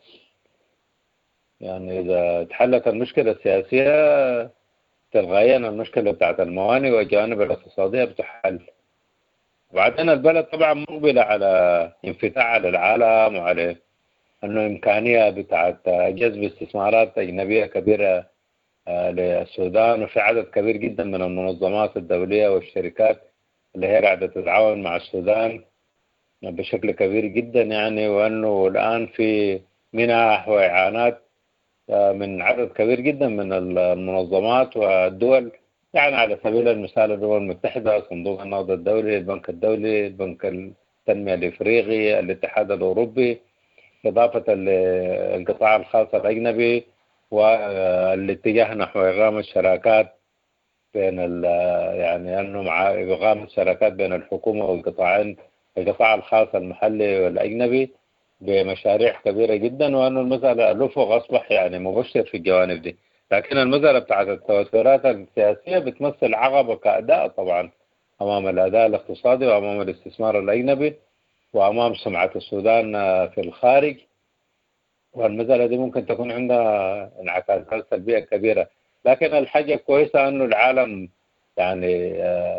يعني. إذا تحلت المشكلة السياسية تلغائيا المشكلة بتاعت الموانئ والجوانب الاقتصادية بتحل. وبعدين البلد طبعا مقبلة على انفتاح على العالم، وعلى أنه إمكانية بتاعت جذب استثمارات أجنبية كبيرة للسودان، وفي عدد كبير جدا من المنظمات الدولية والشركات اللي هي قاعدة تتعاون مع السودان بشكل كبير جدا يعني. وأنه الآن في منح وإعانات من عدد كبير جدا من المنظمات والدول، يعني على سبيل المثال الأمم المتحدة، صندوق النقد الدولي، البنك الدولي، البنك التنمية الإفريقي، الاتحاد الأوروبي، إضافة للقطاع الخاص الأجنبي، والاتجاه نحو إقامة شراكات بين يعني أنه مع إقامة شراكات بين الحكومة والقطاعين، القطاع الخاص المحلي والأجنبي، بمشاريع كبيرة جدا. وأنه المسألة الأفق أصبح يعني مبشر في الجوانب دي. لكن المسألة بتاعت التوترات السياسية بتمثل عقبة كأداء طبعا أمام الأداء الاقتصادي، وأمام الاستثمار الأجنبي، وأمام سمعة السودان في الخارج. والمسألة دي ممكن تكون عندها انعكاسات سلبية كبيرة. لكن الحاجة كويسة أنه العالم يعني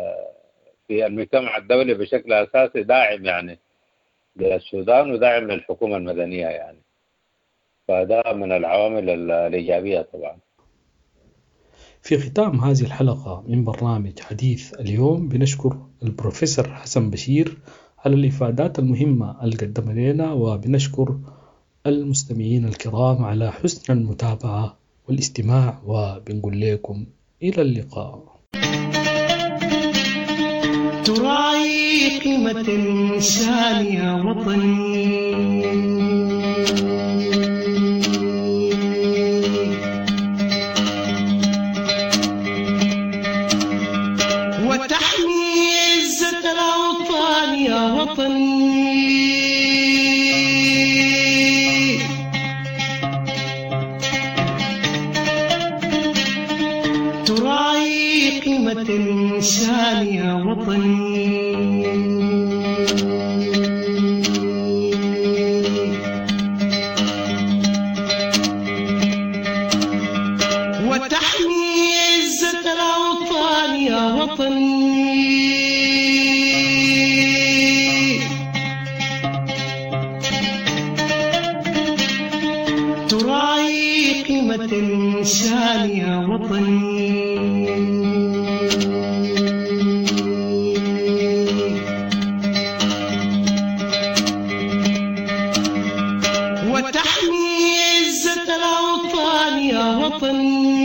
في المجتمع الدولي بشكل أساسي داعم يعني للسودان، وداعم للحكومة المدنية يعني. فده من العوامل الإيجابية طبعا. في ختام هذه الحلقة من برنامج حديث اليوم بنشكر البروفيسور حسن بشير على الإفادات المهمة اللي قدمها لنا، وبنشكر المستمعين الكرام على حسن المتابعة والاستماع، وبنقول لكم إلى اللقاء. تراعي قيمة الإنسان يا وطني، وتحمي عزة الأوطان يا وطني، تراعي قيمة الإنسان يا وطني، وتحمي عزة الأوطان يا وطني، تراعي قيمة الإنسان يا وطني، وتحمي عزة الأوطان يا وطني.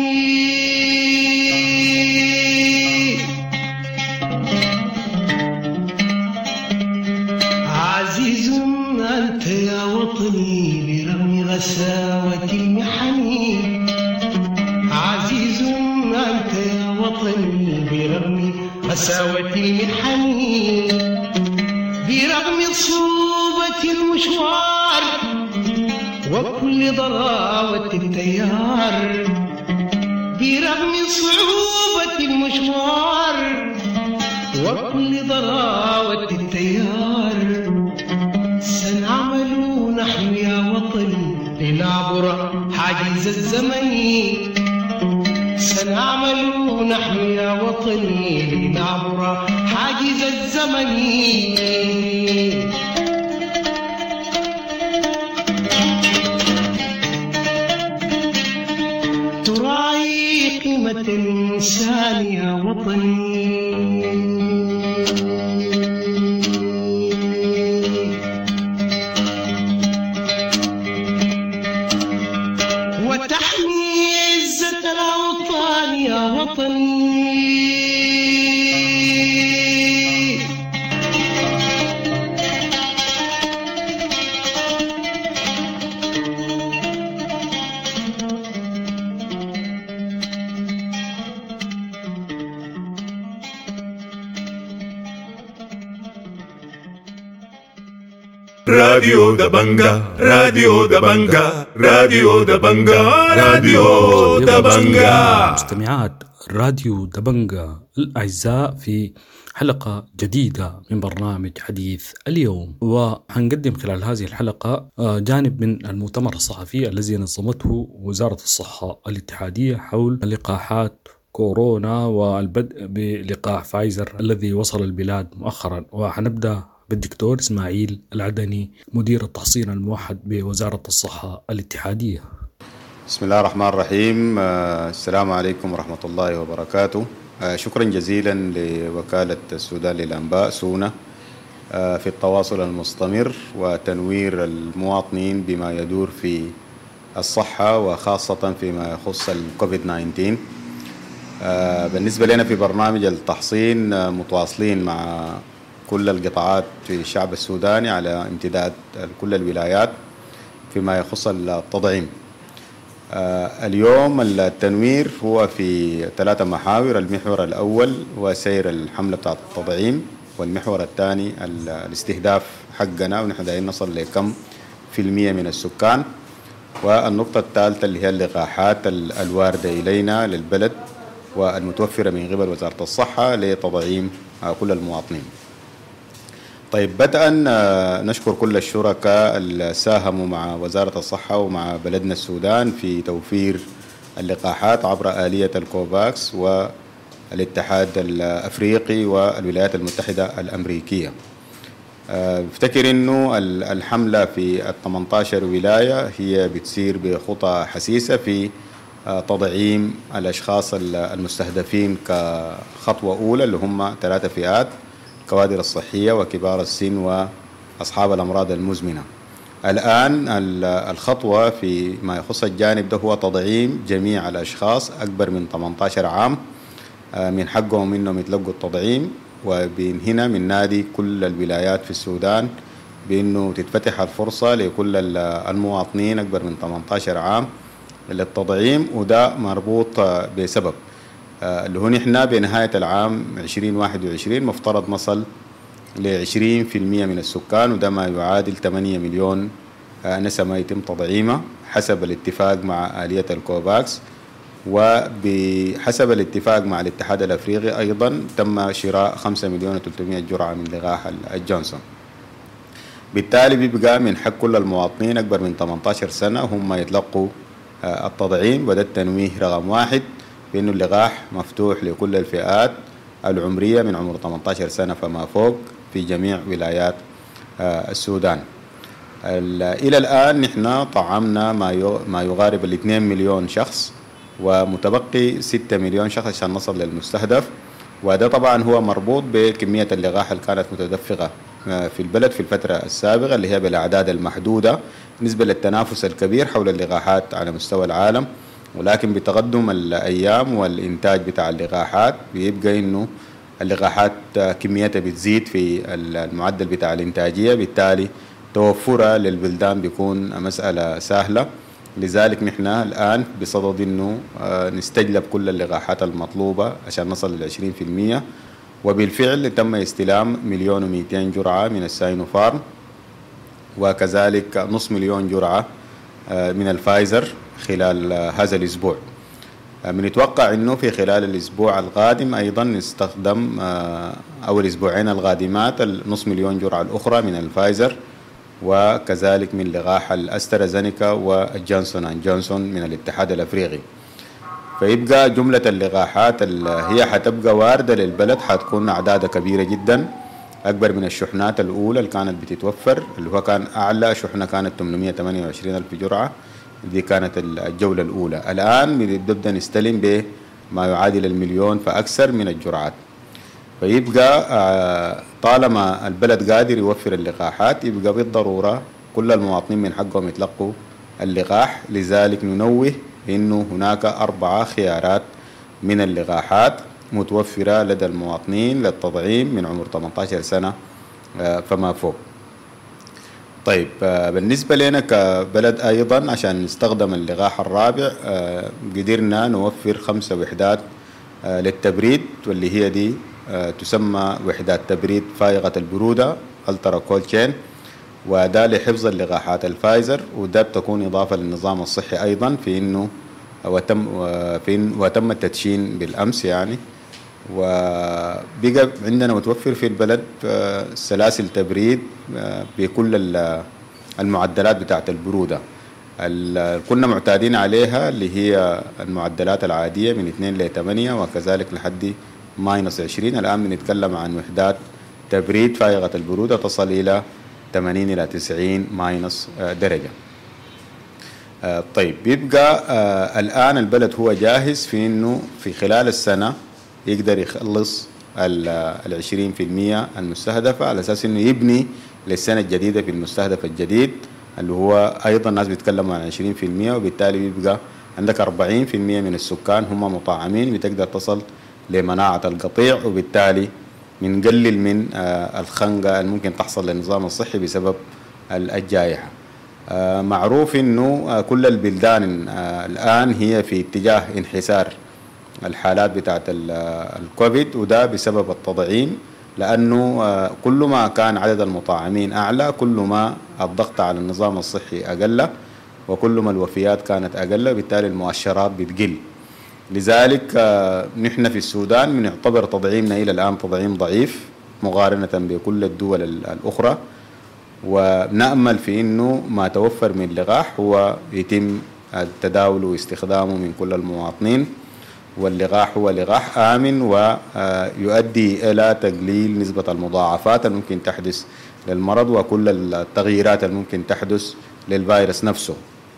عزيز أنت يا وطني برغم غساوة المحن، عزيز أنت يا وطني برغم غساوة المحن، برغم صعوبة المشوار وكل ضراوة التيار، برغم صعوبة المشوار وكل ضراوة التيار، سنعمل نحن يا وطني لنعبر حاجز الزمن، سنعمل نحن يا وطني لنعبر حاجز الزمن. تراعي قيمة الإنسان يا وطني، وتحمي عزة الأوطان يا وطني، راديو دبنجا راديو دبنجا راديو دبنجا راديو دبنجا. مستمعات راديو دبنجا الأعزاء في حلقة جديدة من برنامج حديث اليوم، وحنقدم خلال هذه الحلقة جانب من المؤتمر الصحفي الذي نظمته وزارة الصحة الاتحادية حول لقاحات كورونا والبدء بلقاح فايزر الذي وصل البلاد مؤخرا. وحنبدأ بالدكتور إسماعيل العدني مدير التحصين الموحد بوزارة الصحة الاتحادية. بسم الله الرحمن الرحيم. السلام عليكم ورحمة الله وبركاته. شكرا جزيلا لوكالة السودان للأنباء سونا في التواصل المستمر وتنوير المواطنين بما يدور في الصحة وخاصة فيما يخص الكوفيد تسعة عشر. بالنسبة لنا في برنامج التحصين متواصلين مع كل القطاعات في الشعب السوداني على امتداد كل الولايات فيما يخص التطعيم. اليوم التنوير هو في ثلاثة محاور. المحور الأول هو سير الحملة بتاعة التطعيم، والمحور الثاني الاستهداف حقنا ونحن دايرين نصل لكم في المية من السكان، والنقطة الثالثة اللي هي اللقاحات الواردة إلينا للبلد والمتوفرة من قبل وزارة الصحة لتطعيم كل المواطنين. طيب، بدءا نشكر كل الشركاء اللي ساهموا مع وزارة الصحة ومع بلدنا السودان في توفير اللقاحات عبر آلية الكوفاكس والاتحاد الأفريقي والولايات المتحدة الأمريكية. افتكر انه الحملة في ثمانية عشر ولاية هي بتسير بخطى حسيسة في تطعيم الأشخاص المستهدفين كخطوة أولى اللي هم ثلاثة فئات: الكوادر الصحية وكبار السن وأصحاب الأمراض المزمنة. الآن الخطوة في ما يخص الجانب ده هو تضعيم جميع الأشخاص أكبر من ثمانية عشر عام من حقهم إنهم يتلقوا التضعيم، ومن هنا من نادي كل الولايات في السودان بأنه تتفتح الفرصة لكل المواطنين أكبر من ثمانية عشر عام للتضعيم، وده مربوط بسبب اللي هو نحن بنهاية العام عشرين واحد وعشرين مفترض نصل لعشرين في المية من السكان، وده ما يعادل ثمانية مليون نسمة يتم تضعيمها حسب الاتفاق مع آلية الكوفاكس، وبحسب الاتفاق مع الاتحاد الأفريقي أيضا تم شراء خمسة مليون وثلاثمائة جرعة من لقاح الجونسون. بالتالي بيبقى من حق كل المواطنين أكبر من ثمانية عشر سنة هم يتلقوا التضعيم، وده التنويه رقم واحد بأنه اللقاح مفتوح لكل الفئات العمرية من عمر ثمانية عشر سنة فما فوق في جميع ولايات السودان. إلى الآن نحن طعمنا ما يقارب الاثنين مليون شخص، ومتبقي ستة مليون شخص عشان نصل للمستهدف، وده طبعا هو مربوط بكمية اللقاح اللي كانت متدفقة في البلد في الفترة السابقة اللي هي بالأعداد المحدودة نسبة للتنافس الكبير حول اللقاحات على مستوى العالم. ولكن بتقدم الأيام والإنتاج بتاع اللقاحات بيبقى إنه اللقاحات كميتها بتزيد في المعدل بتاع الإنتاجية، بالتالي توفرها للبلدان بيكون مسألة سهلة. لذلك نحن الآن بصدد إنه نستجلب كل اللقاحات المطلوبة عشان نصل للعشرين في المية، وبالفعل تم استلام مليون ومئتين جرعة من الساينوفارم، وكذلك نصف مليون جرعة من الفايزر خلال هذا الأسبوع. بنتوقع أنه في خلال الأسبوع القادم أيضا نستخدم أو الأسبوعين القادمات النصف مليون جرعة الأخرى من الفايزر، وكذلك من لقاح الأسترازينيكا والجونسون أند جونسون من الاتحاد الأفريقي. فيبقى جملة اللقاحات اللي هي حتبقى واردة للبلد حتكون أعدادها كبيرة جدا، أكبر من الشحنات الأولى اللي كانت بتتوفر، اللي هو كان أعلى شحنة كانت ثمانمائة وثمانية وعشرين ألف جرعة، دي كانت الجولة الأولى. الآن بنبدأ نستلم بما يعادل المليون فأكثر من الجرعات. فيبقى طالما البلد قادر يوفر اللقاحات يبقى بالضرورة كل المواطنين من حقهم يتلقوا اللقاح. لذلك ننوه إنه هناك أربعة خيارات من اللقاحات متوفرة لدى المواطنين للتضعيم من عمر ثمانية عشر سنة فما فوق. طيب بالنسبة لنا كبلد أيضا عشان نستخدم اللقاح الرابع قدرنا نوفر خمسة وحدات للتبريد، واللي هي دي تسمى وحدات تبريد فائقة البرودة الترا كولد تشين، وده لحفظ اللقاحات الفايزر، وده بتكون إضافة للنظام الصحي أيضا في إنه وتم في وتم التدشين بالأمس يعني. وبقى عندنا متوفر في البلد سلاسل تبريد بكل المعدلات بتاعة البرودة كنا معتادين عليها، اللي هي المعدلات العادية من اثنين ل ثمانية وكذلك لحد ماينس عشرين. الآن بنتكلم عن وحدات تبريد فائقة البرودة تصل إلى ثمانين إلى تسعين ماينس درجة. طيب بيبقى الآن البلد هو جاهز في إنه في خلال السنة يقدر يخلص العشرين في المية المستهدفة، على أساس إنه يبني للسنة الجديدة في المستهدف الجديد اللي هو أيضا الناس بيتكلموا عن عشرين في المية، وبالتالي بيبقى عندك أربعين في المية من السكان هم مطعمين، بتقدر تصل لمناعة القطيع، وبالتالي بنقلل من الخنقة الممكن تحصل للنظام الصحي بسبب الجائحة. معروف إنه كل البلدان الآن هي في اتجاه انحسار الحالات بتاعت الكوفيد، وده بسبب التضعيم، لأنه كل ما كان عدد المطعمين أعلى كل ما الضغط على النظام الصحي أقل، وكل ما الوفيات كانت أقل، بالتالي المؤشرات بتقل. لذلك نحن في السودان بنعتبر تضعيمنا إلى الآن تضعيم ضعيف مقارنة بكل الدول الأخرى، ونأمل في أنه ما توفر من لقاح هو يتم التداول واستخدامه من كل المواطنين، واللقاح هو لقاح آمن ويؤدي إلى تقليل نسبة المضاعفات الممكن تحدث للمرض وكل التغييرات الممكن تحدث للفيروس نفسه.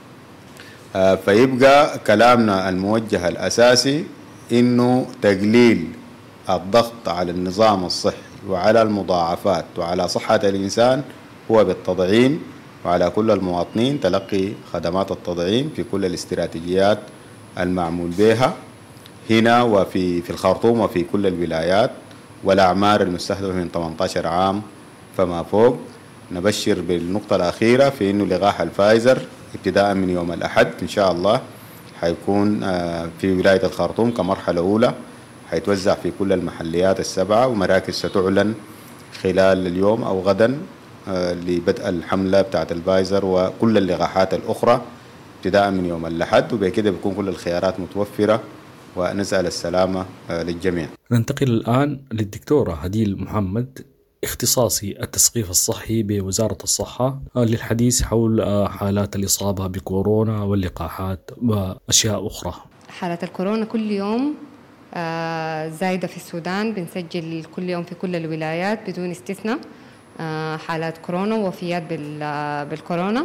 فيبقى كلامنا الموجه الأساسي إنه تقليل الضغط على النظام الصحي وعلى المضاعفات وعلى صحة الإنسان هو بالتطعيم، وعلى كل المواطنين تلقي خدمات التطعيم في كل الاستراتيجيات المعمول بها هنا وفي في الخرطوم وفي كل الولايات، والأعمار المستهدفة من ثمانية عشر عام فما فوق. نبشر بالنقطة الأخيرة في إنه لقاح الفايزر ابتداء من يوم الأحد إن شاء الله حيكون في ولاية الخرطوم كمرحلة أولى، حيتوزع في كل المحليات السبعة، ومراكز ستعلن خلال اليوم أو غدا لبدء الحملة بتاعة الفايزر وكل اللقاحات الأخرى ابتداء من يوم الأحد، وبكده بيكون كل الخيارات متوفرة ونسأل السلامة للجميع. ننتقل الآن للدكتورة هديل محمد، اختصاصي التثقيف الصحي بوزارة الصحة، للحديث حول حالات الإصابة بكورونا واللقاحات وأشياء أخرى. حالات الكورونا كل يوم زايدة في السودان، بنسجل كل يوم في كل الولايات بدون استثناء حالات كورونا ووفيات بالكورونا.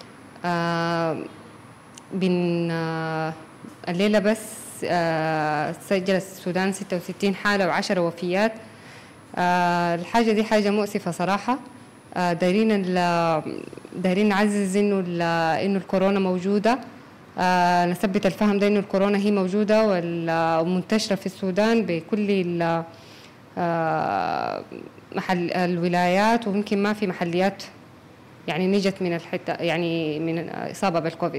بن الليلة بس سجل السودان ستة وستين حالة وعشرة وفيات. الحاجة دي حاجة مؤسفة صراحة. دايرين دايرين نعزز إنه إنه الكورونا موجودة، نثبت الفهم ده إنه الكورونا هي موجودة ومنتشرة في السودان بكل محل الولايات، ويمكن ما في محليات يعني نجت من الحتة يعني من إصابة بالكوفيد.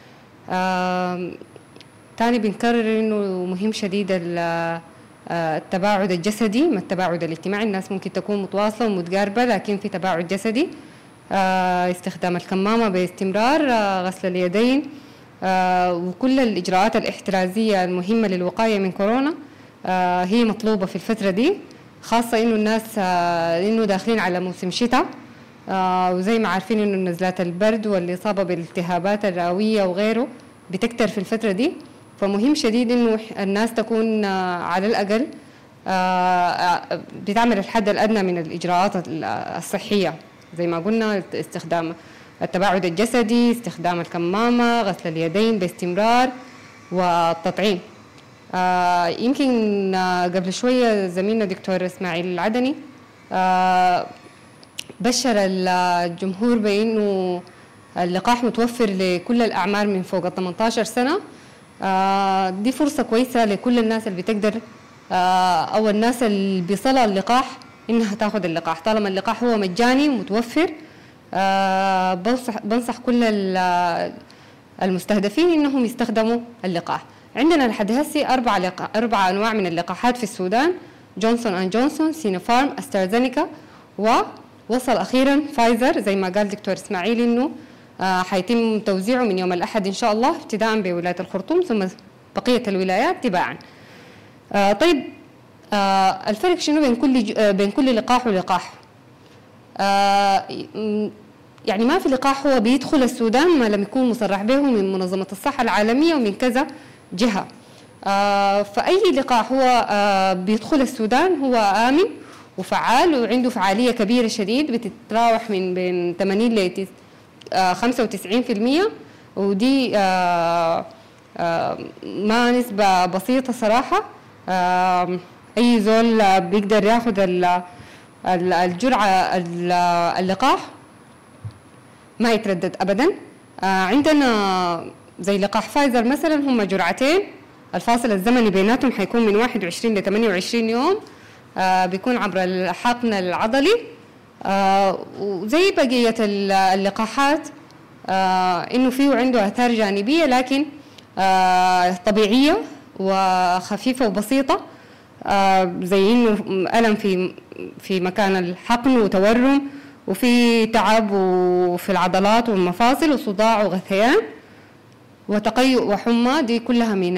تاني بنكرر إنه مهم شديد التباعد الجسدي ما التباعد الاجتماعي. الناس ممكن تكون متواصلة ومتقاربة لكن في تباعد جسدي. استخدام الكمامة باستمرار، غسل اليدين، وكل الإجراءات الاحترازية المهمة للوقاية من كورونا هي مطلوبة في الفترة دي، خاصة إنه الناس إنه داخلين على موسم شتاء، وزي ما عارفين إنه نزلات البرد والإصابة بالالتهابات الرئوية وغيره بتكتر في الفترة دي. فمهم شديد إنه الناس تكون على الأقل بتعمل الحد الأدنى من الإجراءات الصحية زي ما قلنا، استخدام التباعد الجسدي، استخدام الكمامة، غسل اليدين باستمرار، والتطعيم. يمكن قبل شوية زميلنا دكتور إسماعيل العدني بشر الجمهور بأنه اللقاح متوفر لكل الأعمار من فوق ثمانية عشر سنة. دي فرصة كويسة لكل الناس اللي بتقدر أو الناس اللي بيصلها اللقاح إنها تاخد اللقاح، طالما اللقاح هو مجاني ومتوفر. بنصح بنصح كل المستهدفين إنهم يستخدموا اللقاح. عندنا لحد هسه أربع لقاح أربع أنواع من اللقاحات في السودان: جونسون أند جونسون، سينوفارم، أسترازينيكا، ووصل أخيرا فايزر زي ما قال دكتور إسماعيل إنه آه حيتم توزيعه من يوم الأحد إن شاء الله ابتداء بولاية الخرطوم ثم بقية الولايات تباعا. آه طيب آه الفرق شنو بين كل آه بين كل لقاح ولقاح؟ آه يعني ما في لقاح هو بيدخل السودان ما لم يكون مصرح به من منظمة الصحة العالمية ومن كذا جهة. آه فأي لقاح هو آه بيدخل السودان هو آمن وفعال وعنده فعالية كبيرة شديد بتتراوح من بين ثمانين ل خمسة وتسعين بالمئة، ودي آه آه ما نسبة بسيطة صراحة. آه أي زول بيقدر ياخد الجرعة اللقاح ما يتردد أبدا. آه عندنا زي لقاح فايزر مثلا هم جرعتين، الفاصل الزمني بيناتهم حيكون من واحد وعشرين ل ثمانية وعشرين يوم، آه بيكون عبر الحقن العضلي. آه وزي بقية اللقاحات آه إنه فيه عنده آثار جانبية لكن آه طبيعية وخفيفة وبسيطة، آه زي إنه ألم في في مكان الحقن وتورم وفي تعب وفي العضلات والمفاصل وصداع وغثيان وتقيؤ وحمى. دي كلها من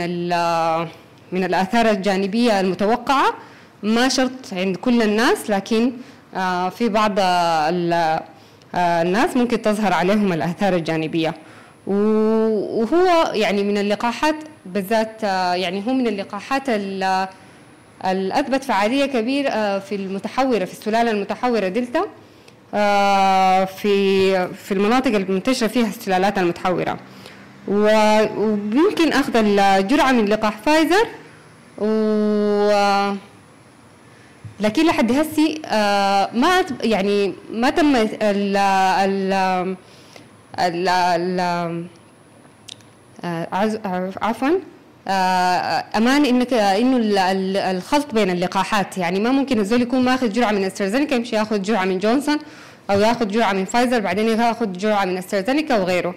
من الآثار الجانبية المتوقعة، ما شرط عند كل الناس لكن آه في بعض آه الناس ممكن تظهر عليهم الآثار الجانبية. وهو يعني من اللقاحات بالذات آه يعني هو من اللقاحات الأثبت فعالية كبيرة آه في المتحورة في السلالة المتحورة دلتا، آه في في المناطق المنتشرة فيها السلالات المتحورة. ويمكن أخذ الجرعة من لقاح فايزر و لكن لحد هسي آه ما يعني ما تم ال ال ال ال عفوا امان انك انه الخلط بين اللقاحات، يعني ما ممكن الزول يكون ماخذ جرعه من استرازينيكا يمشي ياخذ جرعه من جونسون او ياخذ جرعه من فايزر بعدين ياخذ جرعه من استرازينيكا وغيره.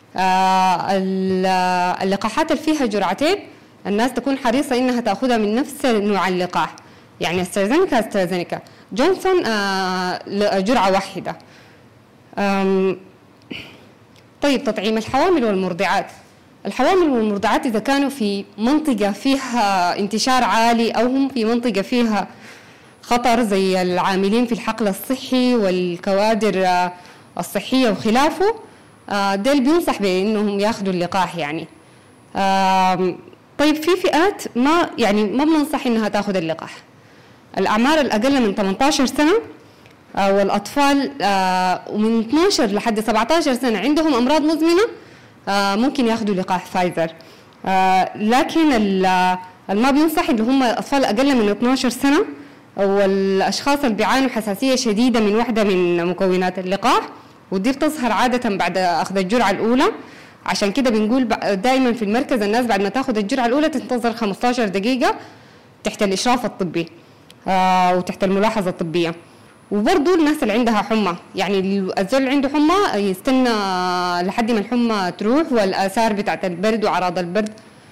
اللقاحات اللي فيها جرعتين الناس تكون حريصه انها تاخذها من نفس نوع اللقاح، يعني استرازينيكا استرازينيكا جونسون جرعه واحده. طيب تطعيم الحوامل والمرضعات. الحوامل والمرضعات إذا كانوا في منطقة فيها انتشار عالي أو هم في منطقة فيها خطر زي العاملين في الحقل الصحي والكوادر الصحية وخلافه، ديل بينصح بأنهم ياخذوا اللقاح يعني. طيب في فئات ما يعني ما بننصح إنها تاخذ اللقاح. الأعمار الأقل من ثمانية عشر سنة والأطفال ومن اثني عشر لحد سبعة عشر سنة عندهم أمراض مزمنة ممكن ياخذوا لقاح فايزر. لكن اللي ما بينصح اللي هم الأطفال أقل من اثني عشر سنة والأشخاص اللي بيعانوا حساسية شديدة من واحدة من مكونات اللقاح، ودي بتظهر عادة بعد أخذ الجرعة الأولى. عشان كده بنقول دائما في المركز الناس بعد ما تاخذ الجرعة الأولى تنتظر خمسة عشر دقيقة تحت الإشراف الطبي وتحت الملاحظة الطبية. وبرضو الناس اللي عندها حمى، يعني الزول اللي عنده حمى يستنى لحد ما الحمى تروح والآثار بتاعت البرد وأعراض البرد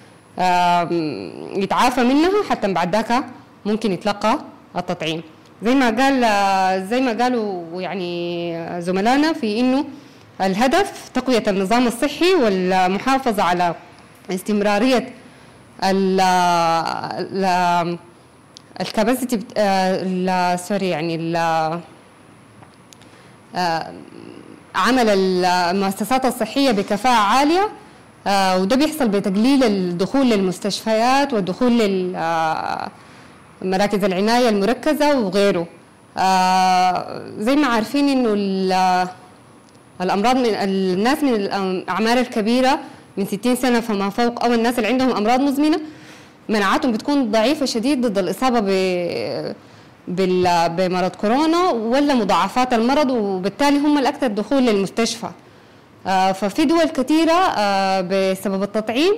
يتعافى منها حتى بعد ذاك ممكن يتلقى التطعيم. زي ما قال زي ما قالوا يعني زملائنا في إنه الهدف تقوية النظام الصحي والمحافظة على استمرارية ال الكاباسيتي سوري يعني عمل المؤسسات الصحية بكفاءة عالية، وده بيحصل بتقليل الدخول للمستشفيات والدخول لمراكز العناية المركزة وغيره. زي ما عارفين إنه الأمراض من الناس من الأعمار الكبيرة من ستين سنة فما فوق أو الناس اللي عندهم أمراض مزمنة مناعتهم بتكون ضعيفة شديد ضد الإصابة بمرض كورونا ولا مضاعفات المرض، وبالتالي هم الأكثر دخول للمستشفى. ففي دول كثيرة بسبب التطعيم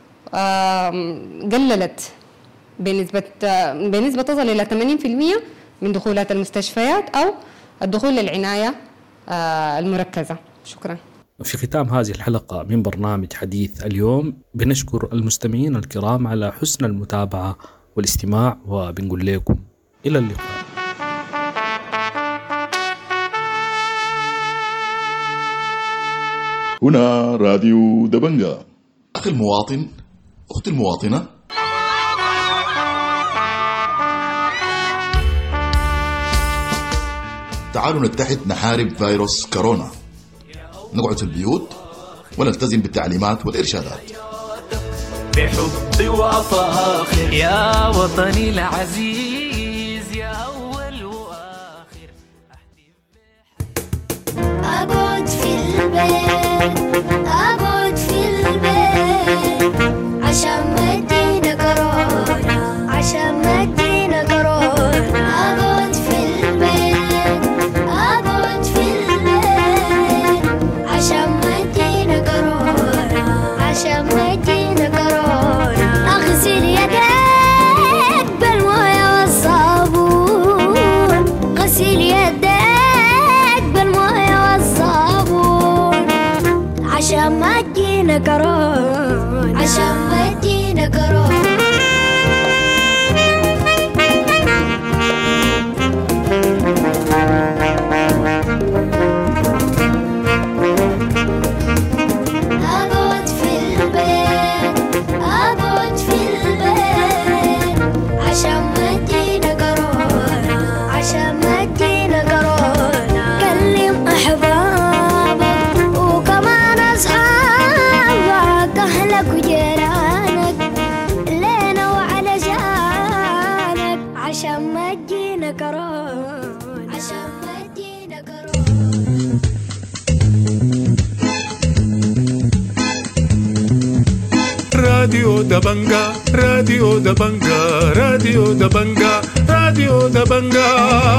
قللت بنسبة بنسبة تصل إلى ثمانين بالمئة من دخولات المستشفيات أو الدخول للعناية المركزة. شكرا. في ختام هذه الحلقة من برنامج حديث اليوم بنشكر المستمعين الكرام على حسن المتابعة والاستماع، وبنقول لكم إلى اللقاء. هنا راديو دبنجا. أخي المواطن، أختي المواطنة، تعالوا نتحد نحارب فيروس كورونا، نقعد في البيوت ونلتزم بالتعليمات والإرشادات. بحبي وأفاخر يا وطني العزيز يا أول وآخر. أقعد في البيت أقعد في البيت عشان ما تجينا كورونا، عشان ما تجينا كورونا. أقعد في البيت أقعد في البيت عشان ما تجينا كورونا، عشان ما تجينا كورونا. أغسل يديك بالموية والصابون، غسل يديك بالموية والصابون عشان ما تجينا كورونا، عشان ما تجينا كورونا. أقعد في البيت أقعد في البيت عشان ما تجينا كورونا، عشان ما تجينا كورونا. كلم أحبابك وكمان أصحابك، أهلك وجيرانك لينا وعلى جانك عشان ما تجينا كورونا، عشان ما تجينا كورونا. راديو دبنجا راديو دبنجا راديو دبنجا راديو دبنجا.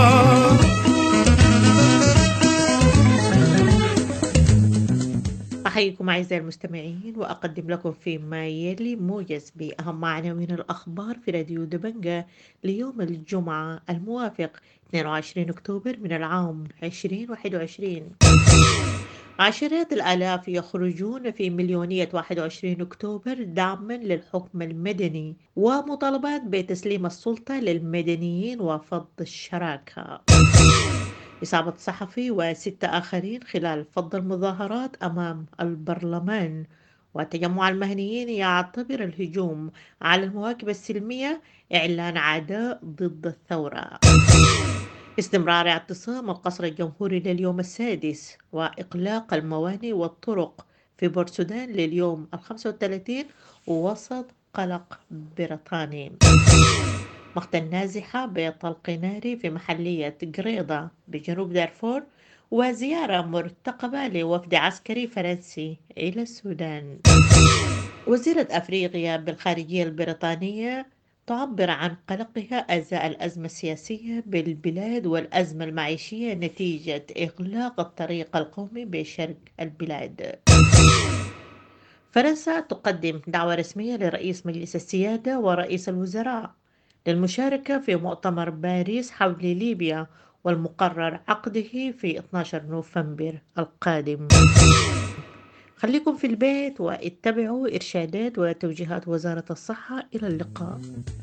أحييكم أعزائي المستمعين وأقدم لكم فيما يلي موجز بأهم عناوين الأخبار في راديو دبنجا ليوم الجمعة الموافق اثنين وعشرين أكتوبر من العام عشرين واحد وعشرين. عشرات الآلاف يخرجون في مليونية واحد وعشرين أكتوبر دعما للحكم المدني ومطالبات بتسليم السلطة للمدنيين وفض الشراكة. إصابة صحفي وستة آخرين خلال فض المظاهرات أمام البرلمان. وتجمع المهنيين يعتبر الهجوم على المواكب السلمية إعلان عداء ضد الثورة. استمرار اعتصام القصر الجمهوري لليوم السادس وإغلاق الموانئ والطرق في بورسودان لليوم الخمسة والثلاثين وسط قلق بريطاني. مقتل نازحة بطلق ناري في محلية قريضة بجنوب دارفور. وزيارة مرتقبة لوفد عسكري فرنسي إلى السودان. وزيرة أفريقيا بالخارجية البريطانية تعبر عن قلقها أزاء الأزمة السياسية بالبلاد والأزمة المعيشية نتيجة إغلاق الطريق القومي بشرق البلاد. فرنسا تقدم دعوة رسمية لرئيس مجلس السيادة ورئيس الوزراء للمشاركة في مؤتمر باريس حول ليبيا والمقرر عقده في اثني عشر نوفمبر القادم. خليكم في البيت واتبعوا إرشادات وتوجيهات وزارة الصحة. إلى اللقاء.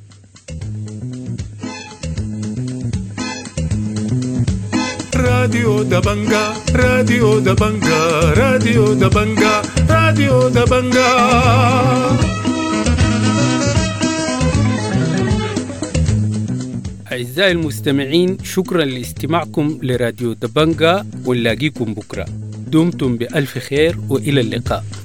راديو دبنجا راديو دبنجا راديو دبنجا راديو دبنجا. أعزائي المستمعين، شكرا لاستماعكم لراديو دبنجا، ونلاقيكم بكرة. دمتم بألف خير وإلى اللقاء.